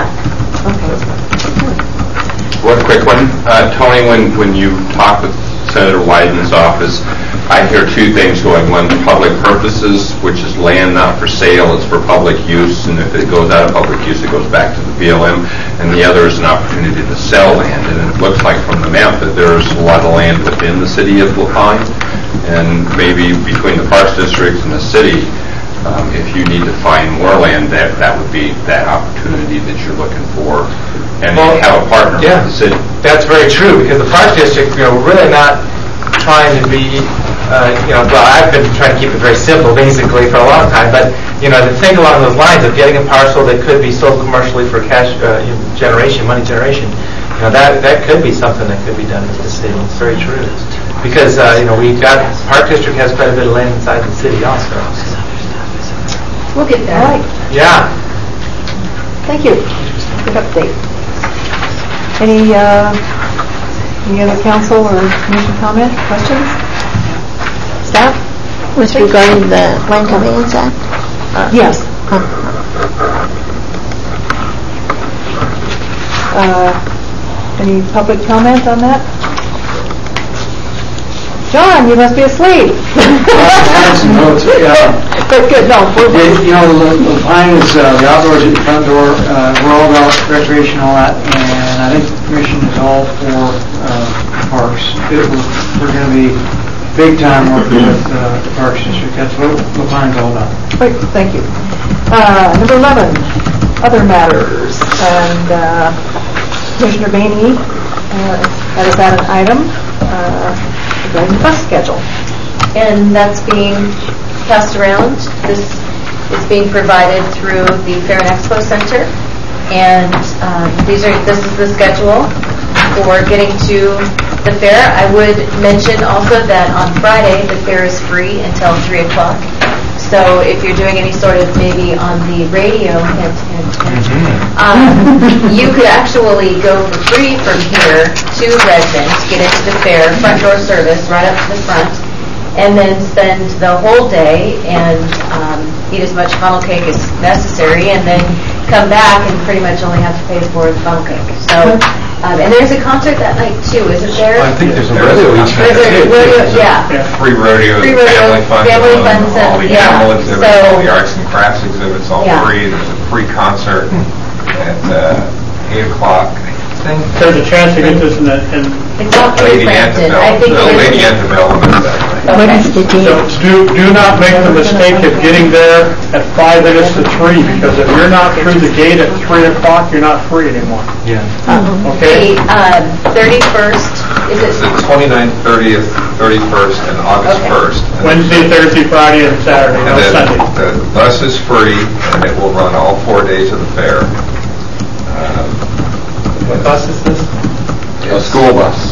One quick one. Uh, Tony, when, when you talk with Senator Wyden's office, I hear two things going. One, public purposes, which is land not for sale, it's for public use, and if it goes out of public use, it goes back to the B L M. And the other is an opportunity to sell land. And it looks like from the map that there's a lot of land within the city of La Pine, and maybe between the Parks District and the city, um, if you need to find more land, that that would be that opportunity that you're looking for, and Well, have a partner yeah. with the city. That's very true, because the Park District, you know, we're really not trying to be, uh, you know, well, I've been trying to keep it very simple, basically, for a long time, but, you know, to think along those lines of getting a parcel that could be sold commercially for cash uh, generation, money generation, you know, that that could be something that could be done in the city. It's very true. Because, uh, you know, we've got, Park District has quite a bit of land inside the city also. We'll get there. All right, Yeah. thank you. Good update. Any, uh, any other council or commission comment, questions? Staff? With regarding the Land Conveyance Act? Yes. Uh, Any public comment on that? John, you must be asleep. Notes, yeah. But good, no, we're, It- You know, the the Pine is, uh, the outdoors at the front door, uh, we're all about recreation and all that, and I think the commission is all for uh, parks. It was- We're going to be big time working with uh, the Parks District. That's what the Pine's all about. Great, thank you. Uh, Number eleven, other matters, and uh, Commissioner Baney uh, had us add an item uh, regarding the bus schedule. And that's being passed around. This is being provided through the Fair and Expo Center. And um, these are, this is the schedule for getting to the fair. I would mention also that on Friday, the fair is free until three o'clock. So if you're doing any sort of maybe on the radio, hint, hint, hint, um, you could actually go for free from here to Redmond, get into the fair, front door service right up to the front, and then spend the whole day and um, eat as much funnel cake as necessary, and then come back and pretty much only have to pay for the funnel cake. So, um, and there's a concert that night too, isn't there? I think there's a rodeo each night. There's a rodeo, yeah. Free rodeo, Free rodeo, family fun, family fun all stuff, the yeah. animal exhibits, So- all the arts and crafts exhibits, all Yeah. free. There's a free concert at uh, eight o'clock. I think. There's a chance to get this in the, in It's not Lady pre-planted. Antebellum. I think No, it Lady is. Antebellum is that night. What is the So date? do, do not make the mistake of getting there at five minutes to three, because if you're not through the gate at three o'clock, you're not free anymore. Yeah. Okay? The um, thirty-first, is It's it? the twenty-ninth, thirtieth, thirty-first, and August Okay. first. Wednesday, Thursday, Friday, and Saturday, And no then Sunday. the bus is free, and it will run all four days of the fair. Um, What bus is this? A school bus,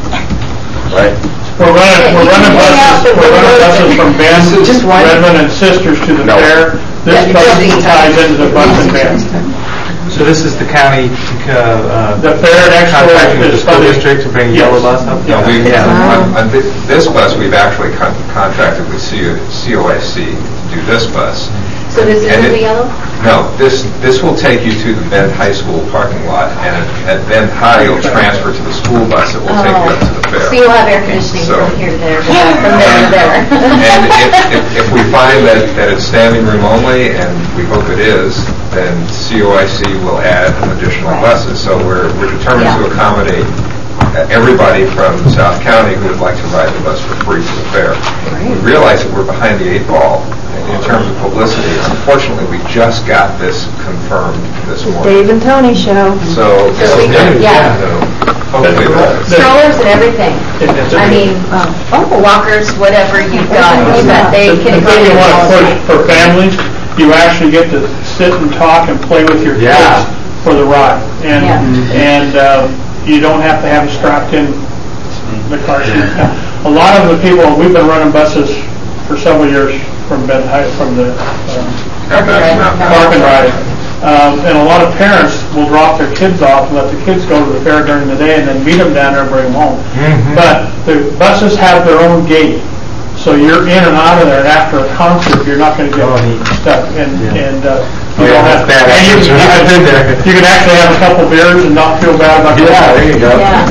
right? We're running, we're running buses, we're running buses from Bend, Redmond, and Sisters to the No. fair. This bus ties into the bus and Bend. So this is the county, uh, The fair next door contracting with the is school funded- district to bring a Yes. yellow bus up? No, we, Yeah. on, on thi- this bus, we've actually con- contracted with C O- C O I C to do this bus. So this And isn't it- the yellow? No, this, this will take you to the Bend High School parking lot, and at- at Bend High, you'll transfer to the school bus that will take you up to the fair. So you'll have air conditioning So- from here to there, but not from there to there. And if, if, if we find that, that it's standing room only, and we hope it is, then C O I C will add additional Right. buses. So we're, we're determined Yeah. to accommodate uh, everybody from South County who would like to ride the bus for free to the fair. We realize that we're behind the eight ball in terms of publicity. Unfortunately, we just got this confirmed this morning. Dave and Tony show. So, So we can- yeah. you know, hopefully that- Strollers and everything. I mean, walkers, whatever you've got, you've got, they The can the thing you accommodate want all to of push that. for families, you actually get to sit and talk and play with your Yeah. kids for the ride. And, Yeah. and uh, you don't have to have them strapped in the car seat. A lot of the people, we've been running buses for several years from Bend High, from the um, Park and Ride. park and ride. Um, and a lot of parents will drop their kids off and let the kids go to the fair during the day and then meet them down there and bring them home. But the buses have their own gate, so you're in and out of there, and after a concert, you're not going to get stuck. And, and uh, you Yeah, don't have, that's bad. and you, you, I've been there. you can actually have a couple beers and not feel bad about it. Yeah, there you go. Yeah.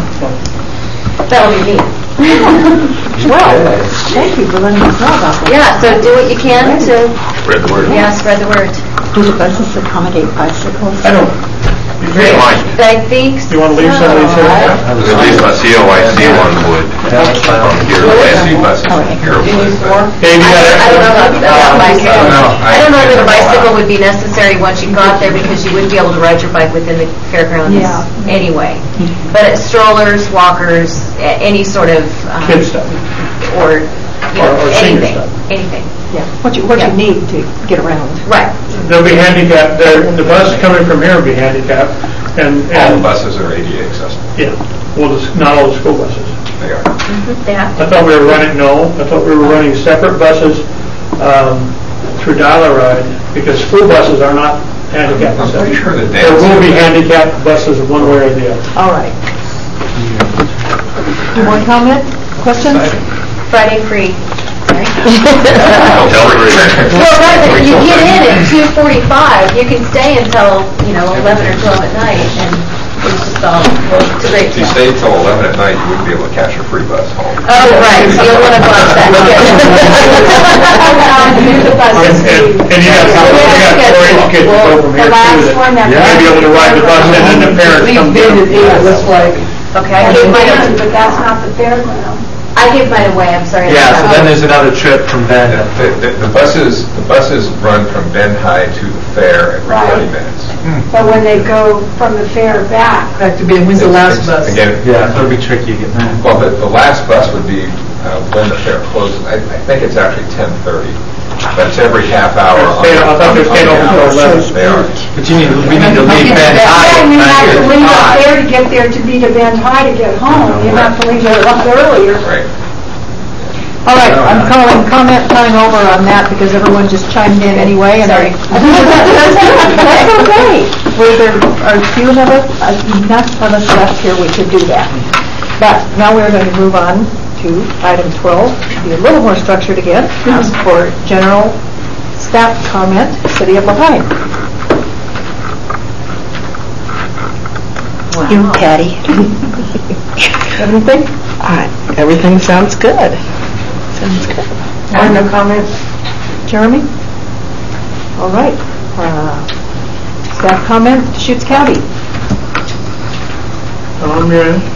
That'll be neat. Well, thank you for letting us know about that. Yeah, so do what you can to, Spread the word. yeah, spread the word. Do the buses accommodate bicycles? I don't, I think so. you want to leave some of these here? At least the C O I C one would, from here. C buses from here. Dave, you got I don't know about about bicycle. No, I don't know that a I- bicycle would be necessary once you got there, because you wouldn't be able to ride your bike within the fairgrounds Yeah. anyway. But it's strollers, walkers, a- any sort of, um, Kid stuff. or, you know, Or- or senior anything, stuff. anything. Yeah, what you, what you Yeah. need to get around. Right. They'll be handicapped, the the bus coming from here will be handicapped, and, All the and, buses are A D A accessible. yeah, well, the- not all the school buses. They are. They have I thought we were running, no, I thought we were running separate buses um, through Dial-A-Ride, because school buses are not handicapped I'm pretty sure accessible. that There will be Dan's- handicapped buses one way or the other. All right. More comment, questions? Friday free. Hotel room. Well, right, but if you get in at two forty-five, you can stay until, you know, eleven or twelve at night, and it's just all, well, it's a great If you deal. stayed till eleven at night, you wouldn't be able to catch a free bus home. Oh, right, so you'll want to watch that. And, and you got, you got four H kids that go from here The last too, one that that- may be able to ride the bus, and then the parents come down. Okay, I gave mine, But that's not the fairground. I gave mine away, I'm sorry. Yeah, so then there's another trip from Bend. The, the, the buses, the buses run from Bend High to the fair every Right. thirty minutes. But when they go from the fair back, Back to being, when's the last It's- bus? Again, Yeah, it'll be tricky getting that. well, the, the last bus would be uh, when the fair closes. I, I think it's actually ten thirty, but it's every half hour. on Stay- I thought they on- stayed on the open till hours. eleven. They are. But you need, we need to leave Bend High yeah, you have to at leave up five. there to get there to be to Bend High to get home. You have to leave there a lot earlier. Right. All right, I'm calling comment time over on that because everyone just chimed in anyway. And I- That's okay. Well, there are a few of us, uh, enough of us left here, we could do that. But now we're going to move on to item twelve, be a little more structured again, ask for general staff comment, City of La Pine. You, Patty. Anything? Uh, everything sounds good. Sounds good. I have no comment. Jeremy? All right. Uh, Staff comment, Deschutes County. Tom, you're in?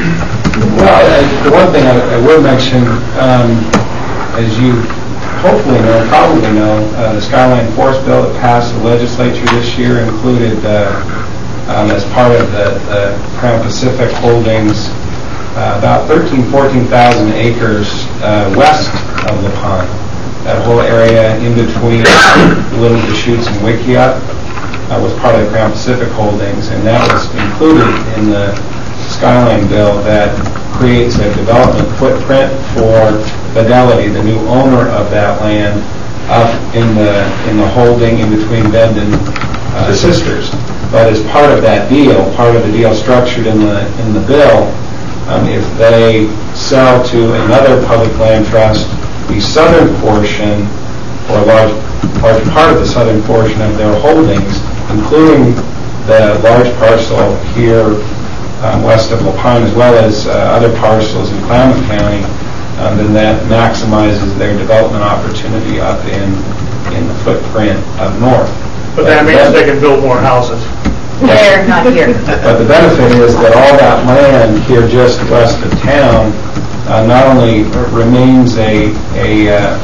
Well, I- the one thing I I would mention, um, as you hopefully know, probably know, uh, the Skyline Force Bill that passed the legislature this year included, uh, um, as part of the the Crown Pacific holdings, uh, about thirteen, fourteen thousand acres uh, west of La Pine. That whole area in between Little Deschutes and Wikiup uh, was part of the Crown Pacific holdings, and that was included in the Skyline bill that creates a development footprint for Fidelity, the new owner of that land, up in the in the holding in between Bend and uh, Sisters. But as part of that deal, part of the deal structured in the in the bill, um, if they sell to another public land trust the southern portion, or a large, large part of the southern portion of their holdings, including the large parcel here um, west of La Pine, as well as uh, other parcels in Klamath County, um, then that maximizes their development opportunity up in in the footprint up north. But that means they can build more houses. There, not here. But the benefit is that all that land here just west of town uh, not only remains a a, uh,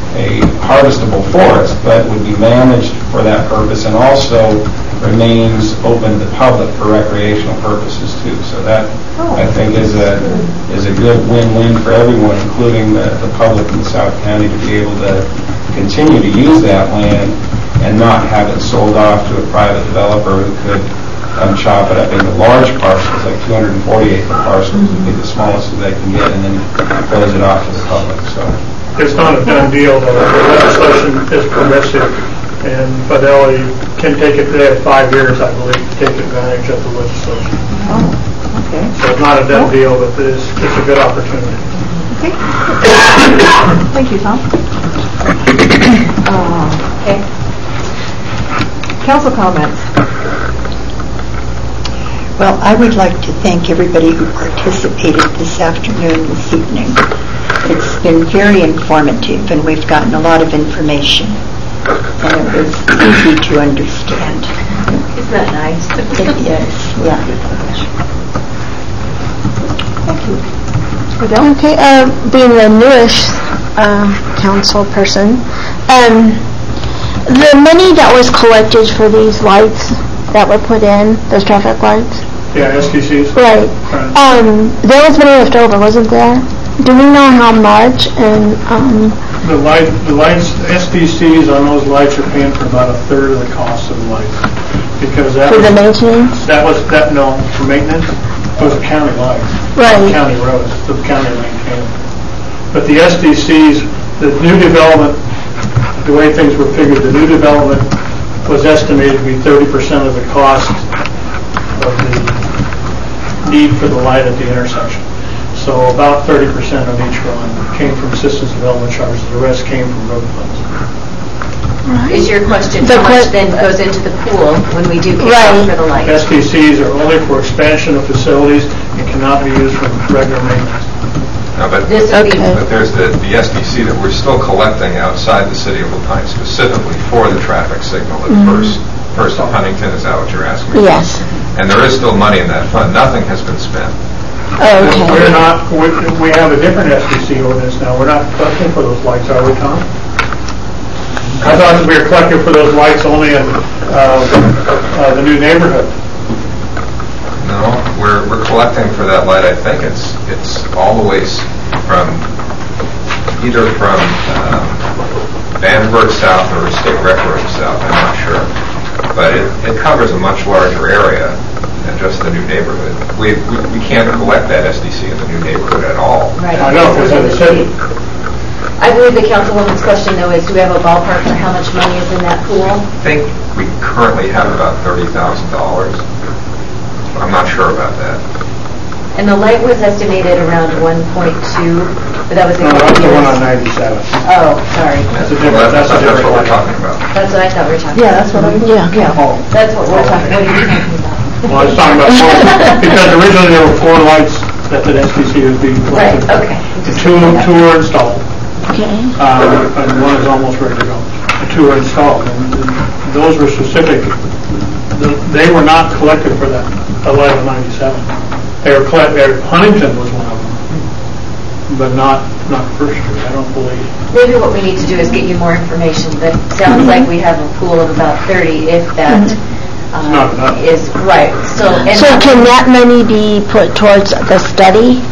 a harvestable forest, but would be managed for that purpose, and also remains open to the public for recreational purposes too. So that, I think, is a is a good win-win for everyone, including the, the public in South County, to be able to continue to use that land and not have it sold off to a private developer who could um, chop it up into large parcels, like two hundred forty acre parcels would be the smallest that they can get, and then close it off to the public. So It's not a done deal, though. The legislation is permissive, and Fidelity can take it, they have five years, I believe, to take advantage of the legislation. Oh, okay. So it's not a done deal, but it's, it's a good opportunity. Okay. Thank you, Tom. Uh, Okay. Council comments. Well, I would like to thank everybody who participated this afternoon, this evening. It's been very informative, and we've gotten a lot of information, and it was easy to understand. Isn't that nice? It is, yeah. Thank you. Okay, uh, being the newish uh, council person, um, the money that was collected for these lights that were put in, those traffic lights, Yeah, S T Cs. right? Um, there was money left over, wasn't there? Do we know how much? And um, The light, the lights, S D Cs on those lights are paying for about a third of the cost of the lights. Because that for was, the maintenance, that was, that, no, for maintenance, those are county lights. Right. County roads, the county maintains. But the S D Cs, the new development, the way things were figured, the new development was estimated to be thirty percent of the cost of the need for the light at the intersection. So about thirty percent of each run came from assistance development charges. The rest came from road funds. Is your question, The how much que- then goes into the pool when we do kick Right. off for the lights? S T Cs are only for expansion of facilities and cannot be used for regular maintenance. No, but, This would be, but there's the, the S D C that we're still collecting outside the city of La Pine specifically for the traffic signal at first. First on Huntington, is that what you're asking me? yes. And there is still money in that fund. Nothing has been spent. Okay. We're not, we we have a different S D C ordinance now. We're not collecting for those lights, are we, Tom? I thought that we were collecting for those lights only in uh, uh, the new neighborhood. No, we're, we're collecting for that light. I think it's, it's all the ways from, either from um, Vandenberg South or State Rec Road South, I'm not sure. But it, it covers a much larger area than just the new neighborhood. We, we, we can't collect that S D C in the new neighborhood at all. right. I know, because in the city. I believe the councilwoman's question, though, is do we have a ballpark for how much money is in that pool? I think we currently have about thirty thousand dollars. I'm not sure about that. And the light was estimated around one point two, but that was a No, couple that's the one years. on ninety-seven. Oh, sorry. That's a different, that's a That's different what we're light. talking about. That's what I thought we were talking Yeah, about. that's what I, yeah. Oh, That's what we're talking, what are you talking about? well, I was talking about four, because originally there were four lights that the S T C was being Right, collected. okay. Two, two were installed. Okay. Um, and one is almost ready to go. The two are installed, and and those were specific. The- They were not collected for that eleven ninety-seven. They were collected, Huntington was one of them, but not, not First Street, I don't believe. Maybe what we need to do is get you more information, but it sounds like we have a pool of about thirty, if that um, not enough. is, right, still. and- So can that money be put towards the study?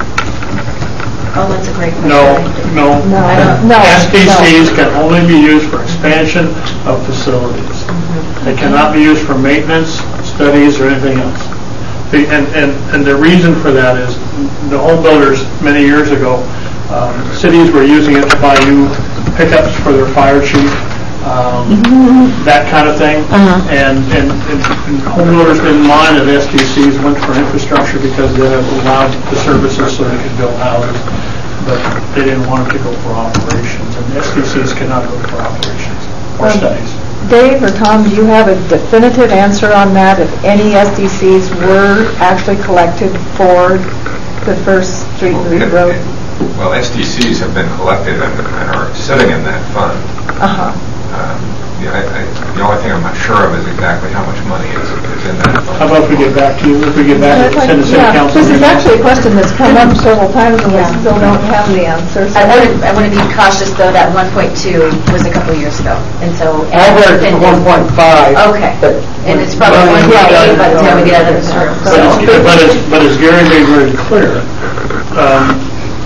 Oh, that's a great question. No, no. I don't- no, S T Cs can only be used for expansion of facilities. They cannot be used for maintenance, studies, or anything else. The- And, and, and the reason for that is the home builders, many years ago, um, cities were using it to buy new pickups for their fire chief, um, that kind of thing. And, and, and home builders didn't mind if S T Cs went for infrastructure because then it allowed the services so they could build houses. But they didn't want it to go for operations, and S T Cs cannot go for operations or Um, studies. Dave or Tom, do you have a definitive answer on that, if any S D Cs were actually collected for the First Street and Reed Road? Well, S D Cs have been collected and and are sitting in that fund. Uh-huh. Um, yeah, I- I- The only thing I'm not sure of is exactly how much money is is in that fund. How about if we get back to you, if we get back to send the city Yeah, council? this is actually a question that's come up several times and we Yeah. still don't have the answer. so- I want to, I want to be cautious, though, that one point two was a couple years ago, and so. I heard and- one point five. Okay, and it's probably one point eight by the time we get out of this room, But it's, so. but it's, but as Gary made very clear, um,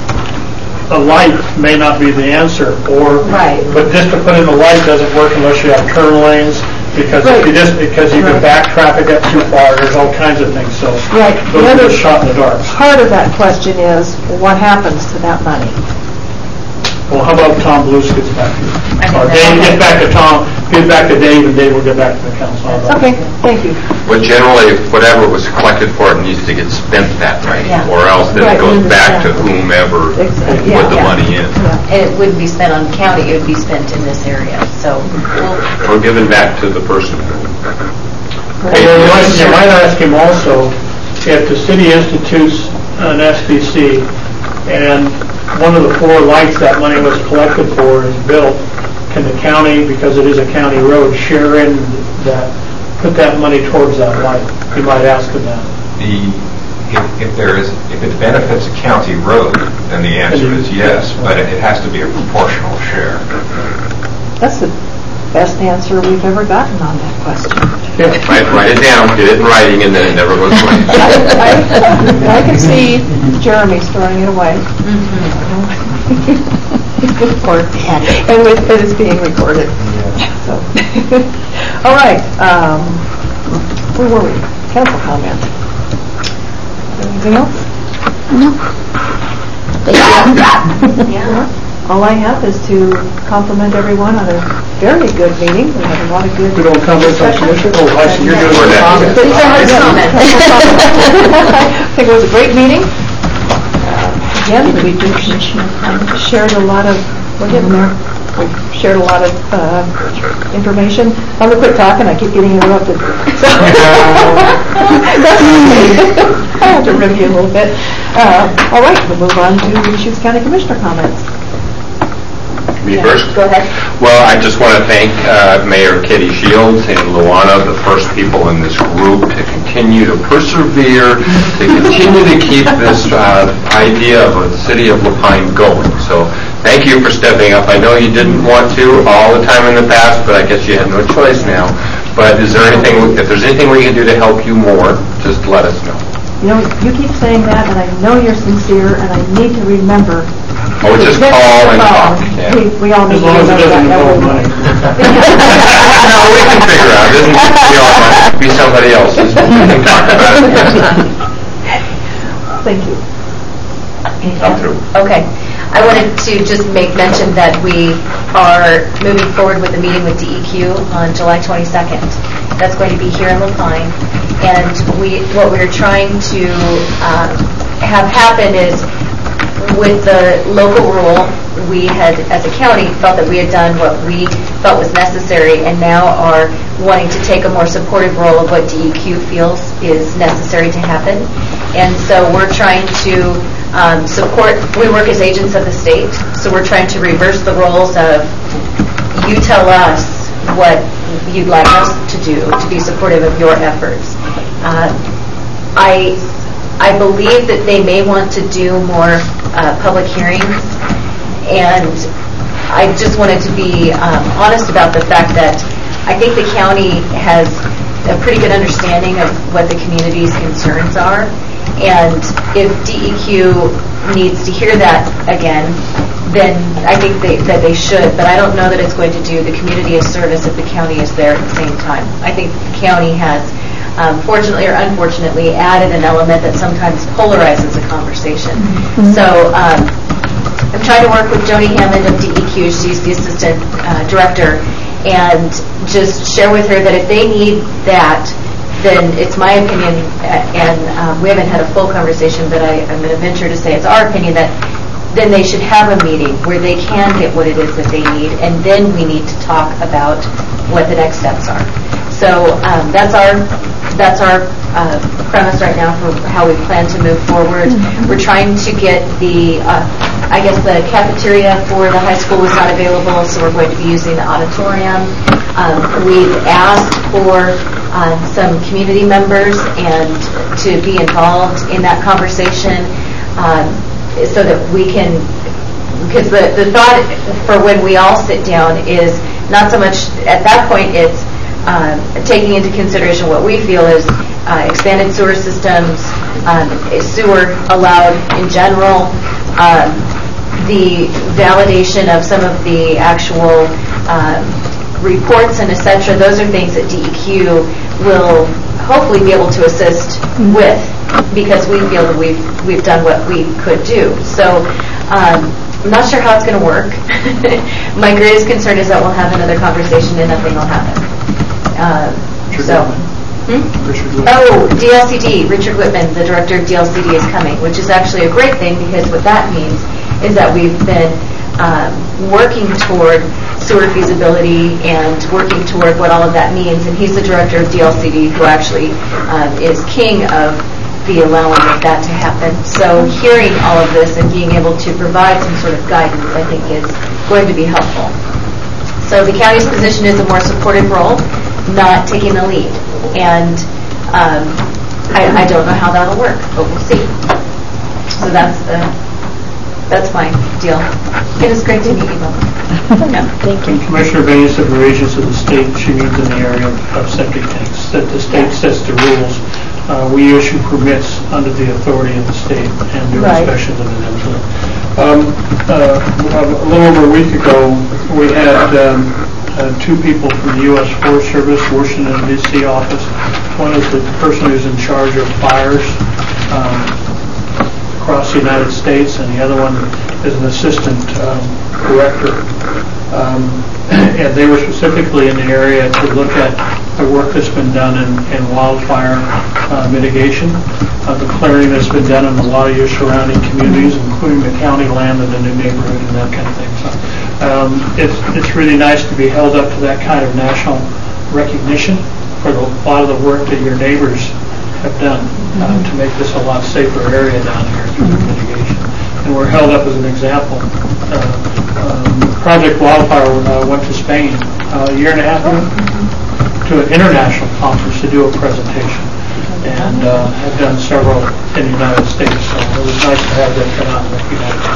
a light may not be the answer, or, Right. but just to put in a light doesn't work unless you have turn lanes, because if you just, because you can Right. back traffic up too far, there's all kinds of things, so. Right. Those The are other just shot in the dark. part of that question is, what happens to that money? Well, how about Tom Blues gets back to you? I think Or that's Dave okay. gets back to Tom, gets back to Dave, and Dave will get back to the council. How about Okay, thank you. Well, generally, whatever was collected for it needs to get spent that night, Yeah. or else then Right, it goes we back to understand. whomever Exactly, put the yeah. money in. Yeah. And it wouldn't be spent on county, it would be spent in this area, so. we'll- Or given back to the person. Hey, you might, you might ask him also, if the city institutes an S D C, and one of the four lights that money was collected for is built, can the county, because it is a county road, share in that, put that money towards that light? You might ask him that. The, if, if there is, if it benefits a county road, then the answer is yes, but it it has to be a proportional share. That's the best answer we've ever gotten on that question. Write, write it down, get it in writing, and then it never goes away. I, I, I can see Jeremy storing it away. Or- And with, it is being recorded. So, all right, um, where were we? Council comment. Anything else? No. Yeah. All I have is to compliment everyone on a very good meeting. We had a lot of good We don't comment on discussion. commission? Oh, I see, you're doing And, the uh, comment. Please don't have Comment. I think it was a great meeting. Uh, Again, we shared a lot of, we're getting there. We shared a lot of uh, information. I'm going to quit talking, I keep getting interrupted. So- That's okay. I have to review a little bit. Uh, All right, we'll move on to Deschutes County Commissioner comments. Me first? Go ahead. Well, I just want to thank uh, Mayor Kitty Shields and Luana, the first people in this group, to continue to persevere, to continue to keep this uh, idea of a city of LaPine going. So thank you for stepping up. I know you didn't want to all the time in the past, but I guess you had no choice now. But is there anything, if there's anything we can do to help you more, just let us know. You know, you keep saying that, and I know you're sincere, and I need to remember. Oh, just call and talk. Yeah. We, we all need As to long as it remember doesn't that. involve money. No, we can figure out. It doesn't we all want it to be somebody else's. We can talk about it. Thank you. I'm through. Okay. I wanted to just make mention that we are moving forward with a meeting with D E Q on July twenty-second. That's going to be here in LaPine, and we what we're trying to uh, have happen is, with the local rule, we had, as a county, felt that we had done what we felt was necessary, and now are wanting to take a more supportive role of what D E Q feels is necessary to happen. And so we're trying to um, support, we work as agents of the state, so we're trying to reverse the roles of, you tell us what you'd like us to do to be supportive of your efforts. Uh, I I believe that they may want to do more uh, public hearings, and I just wanted to be um, honest about the fact that I think the county has a pretty good understanding of what the community's concerns are, and if D E Q needs to hear that again, then I think they, that they should, but I don't know that it's going to do the community a service if the county is there at the same time. I think the county has, um, fortunately or unfortunately, added an element that sometimes polarizes a conversation. Mm-hmm. So um, I'm trying to work with Joni Hammond of D E Q, she's the assistant uh, director, and just share with her that if they need that, then it's my opinion, and um, we haven't had a full conversation, but I, I'm going to venture to say it's our opinion that then they should have a meeting where they can get what it is that they need, and then we need to talk about what the next steps are. So um, that's our that's our uh, premise right now for how we plan to move forward. Mm-hmm. We're trying to get the, uh, I guess the cafeteria for the high school was not available, so we're going to be using the auditorium. Um, we've asked for uh, some community members and to be involved in that conversation. Um, so that we can, because the, the thought for when we all sit down is not so much, at that point it's uh, taking into consideration what we feel is uh, expanded sewer systems, um, is sewer allowed in general, um, the validation of some of the actual um, reports and et cetera. Those are things that D E Q will hopefully be able to assist with, because we feel that we've we've done what we could do. So um, I'm not sure how it's going to work. My greatest concern is that we'll have another conversation and nothing will happen. Uh, so, hmm? Oh, D L C D, Richard Whitman, the director of D L C D, is coming, which is actually a great thing, because what that means is that we've been um, working toward sewer feasibility and working toward what all of that means. And he's the director of D L C D, who actually um, is king of the allowing of that to happen. So hearing all of this and being able to provide some sort of guidance, I think, is going to be helpful. So the county's position is a more supportive role, not taking the lead. And um, I, I don't know how that'll work, but we'll see. So that's the that's my deal. It is great to meet you both. Yeah. Thank you. Commissioner Bain said we're agents of the state. She means in the area of septic tanks. That the state sets the rules. Uh, we issue permits under the authority of the state and do Right. inspections of them. Um, uh, a little over a week ago, we had um, uh, two people from the U S Forest Service, Washington D C office. One is the person who's in charge of fires um, across the United States, and the other one is an assistant um, director. Um, and they were specifically in the area to look at the work that's been done in, in wildfire uh, mitigation, uh, the clearing that's been done in a lot of your surrounding communities, including the county land and the new neighborhood and that kind of thing. So um, it's, it's really nice to be held up to that kind of national recognition for the, a lot of the work that your neighbors have done uh, to make this a lot safer area down here through the mitigation. And we're held up as an example. Uh, um, Project Wildfire uh, went to Spain uh, a year and a half ago to an international conference to do a presentation, and uh, have done several in the United States. So it was nice to have them come out and recognize it.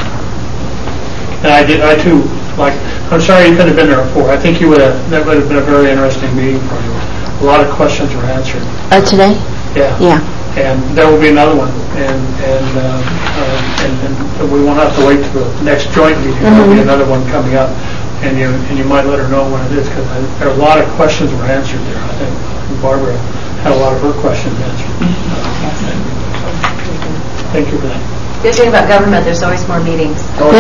And I did, I too, like, I'm sorry you couldn't have been there before. I think you would have, that would have been a very interesting meeting for you. A lot of questions were answered. Oh, today? Yeah. Yeah. And there will be another one, and and, uh, uh, and and we won't have to wait till the next joint meeting. Mm-hmm. There will be another one coming up, and you and you might let her know when it is, because there are a lot of questions were answered there. I think Barbara had a lot of her questions answered. Mm-hmm. Uh, thank you for that. Good thing about government, there's always more meetings.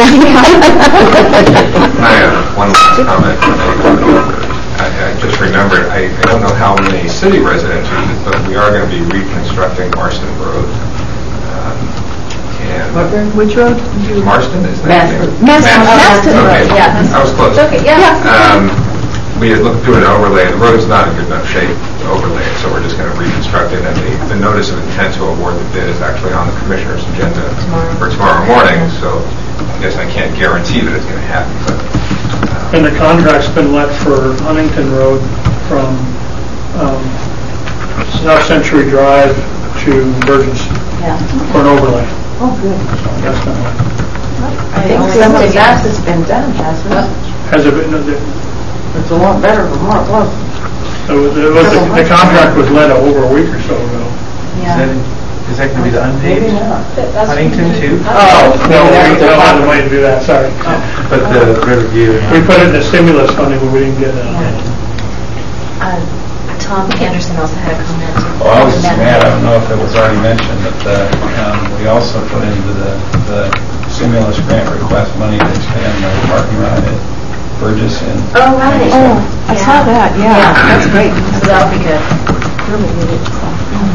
I have one last comment. I, I just remembered, I, I don't know how many city residents use it, but we are going to be reconstructing Marston Road. Um, and Which road? Marston, is that the name? Maston. Maston Road, Okay, yeah. I was close. Okay, yeah. Um, we had looked through an overlay. The road's not in good enough shape to overlay it, so we're just going to reconstruct it. And the, the notice of intent to award the bid is actually on the commissioner's agenda for tomorrow morning. So I guess I can't guarantee that it's going to happen. But, uh, And the contract's been let for Huntington Road from um, South Century Drive to Burgess Yeah. for an overlay. Oh, good. So that's been let. I think some of that has been done, hasn't it? Has it been? It It's a lot better than what it was. was, it was the contract was let over a week or so ago. Yeah. Is that going to be the unpaved Maybe not. Huntington too? Oh, no, we don't have the money to do that, sorry. But the Riverview. We put it in the stimulus funding, but we didn't get it. Uh, Tom Anderson also had a comment. Well, I was just mad, I don't know if it was already mentioned, but uh, um, we also put into the the stimulus grant request money to expand the parking lot at Burgess and... Oh, right. Oh, I saw that, yeah, that's great. So that'll be good. Really needed, so.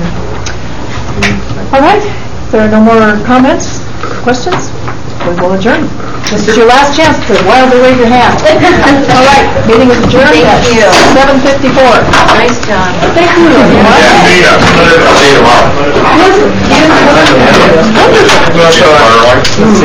All right, if there are no more comments, questions, we will adjourn. This is your last chance to wildly wave your hand. All right, meeting is adjourned Thank at you. seven fifty-four. Nice job. Thank you. I'll see you tomorrow. Yes. Let's see.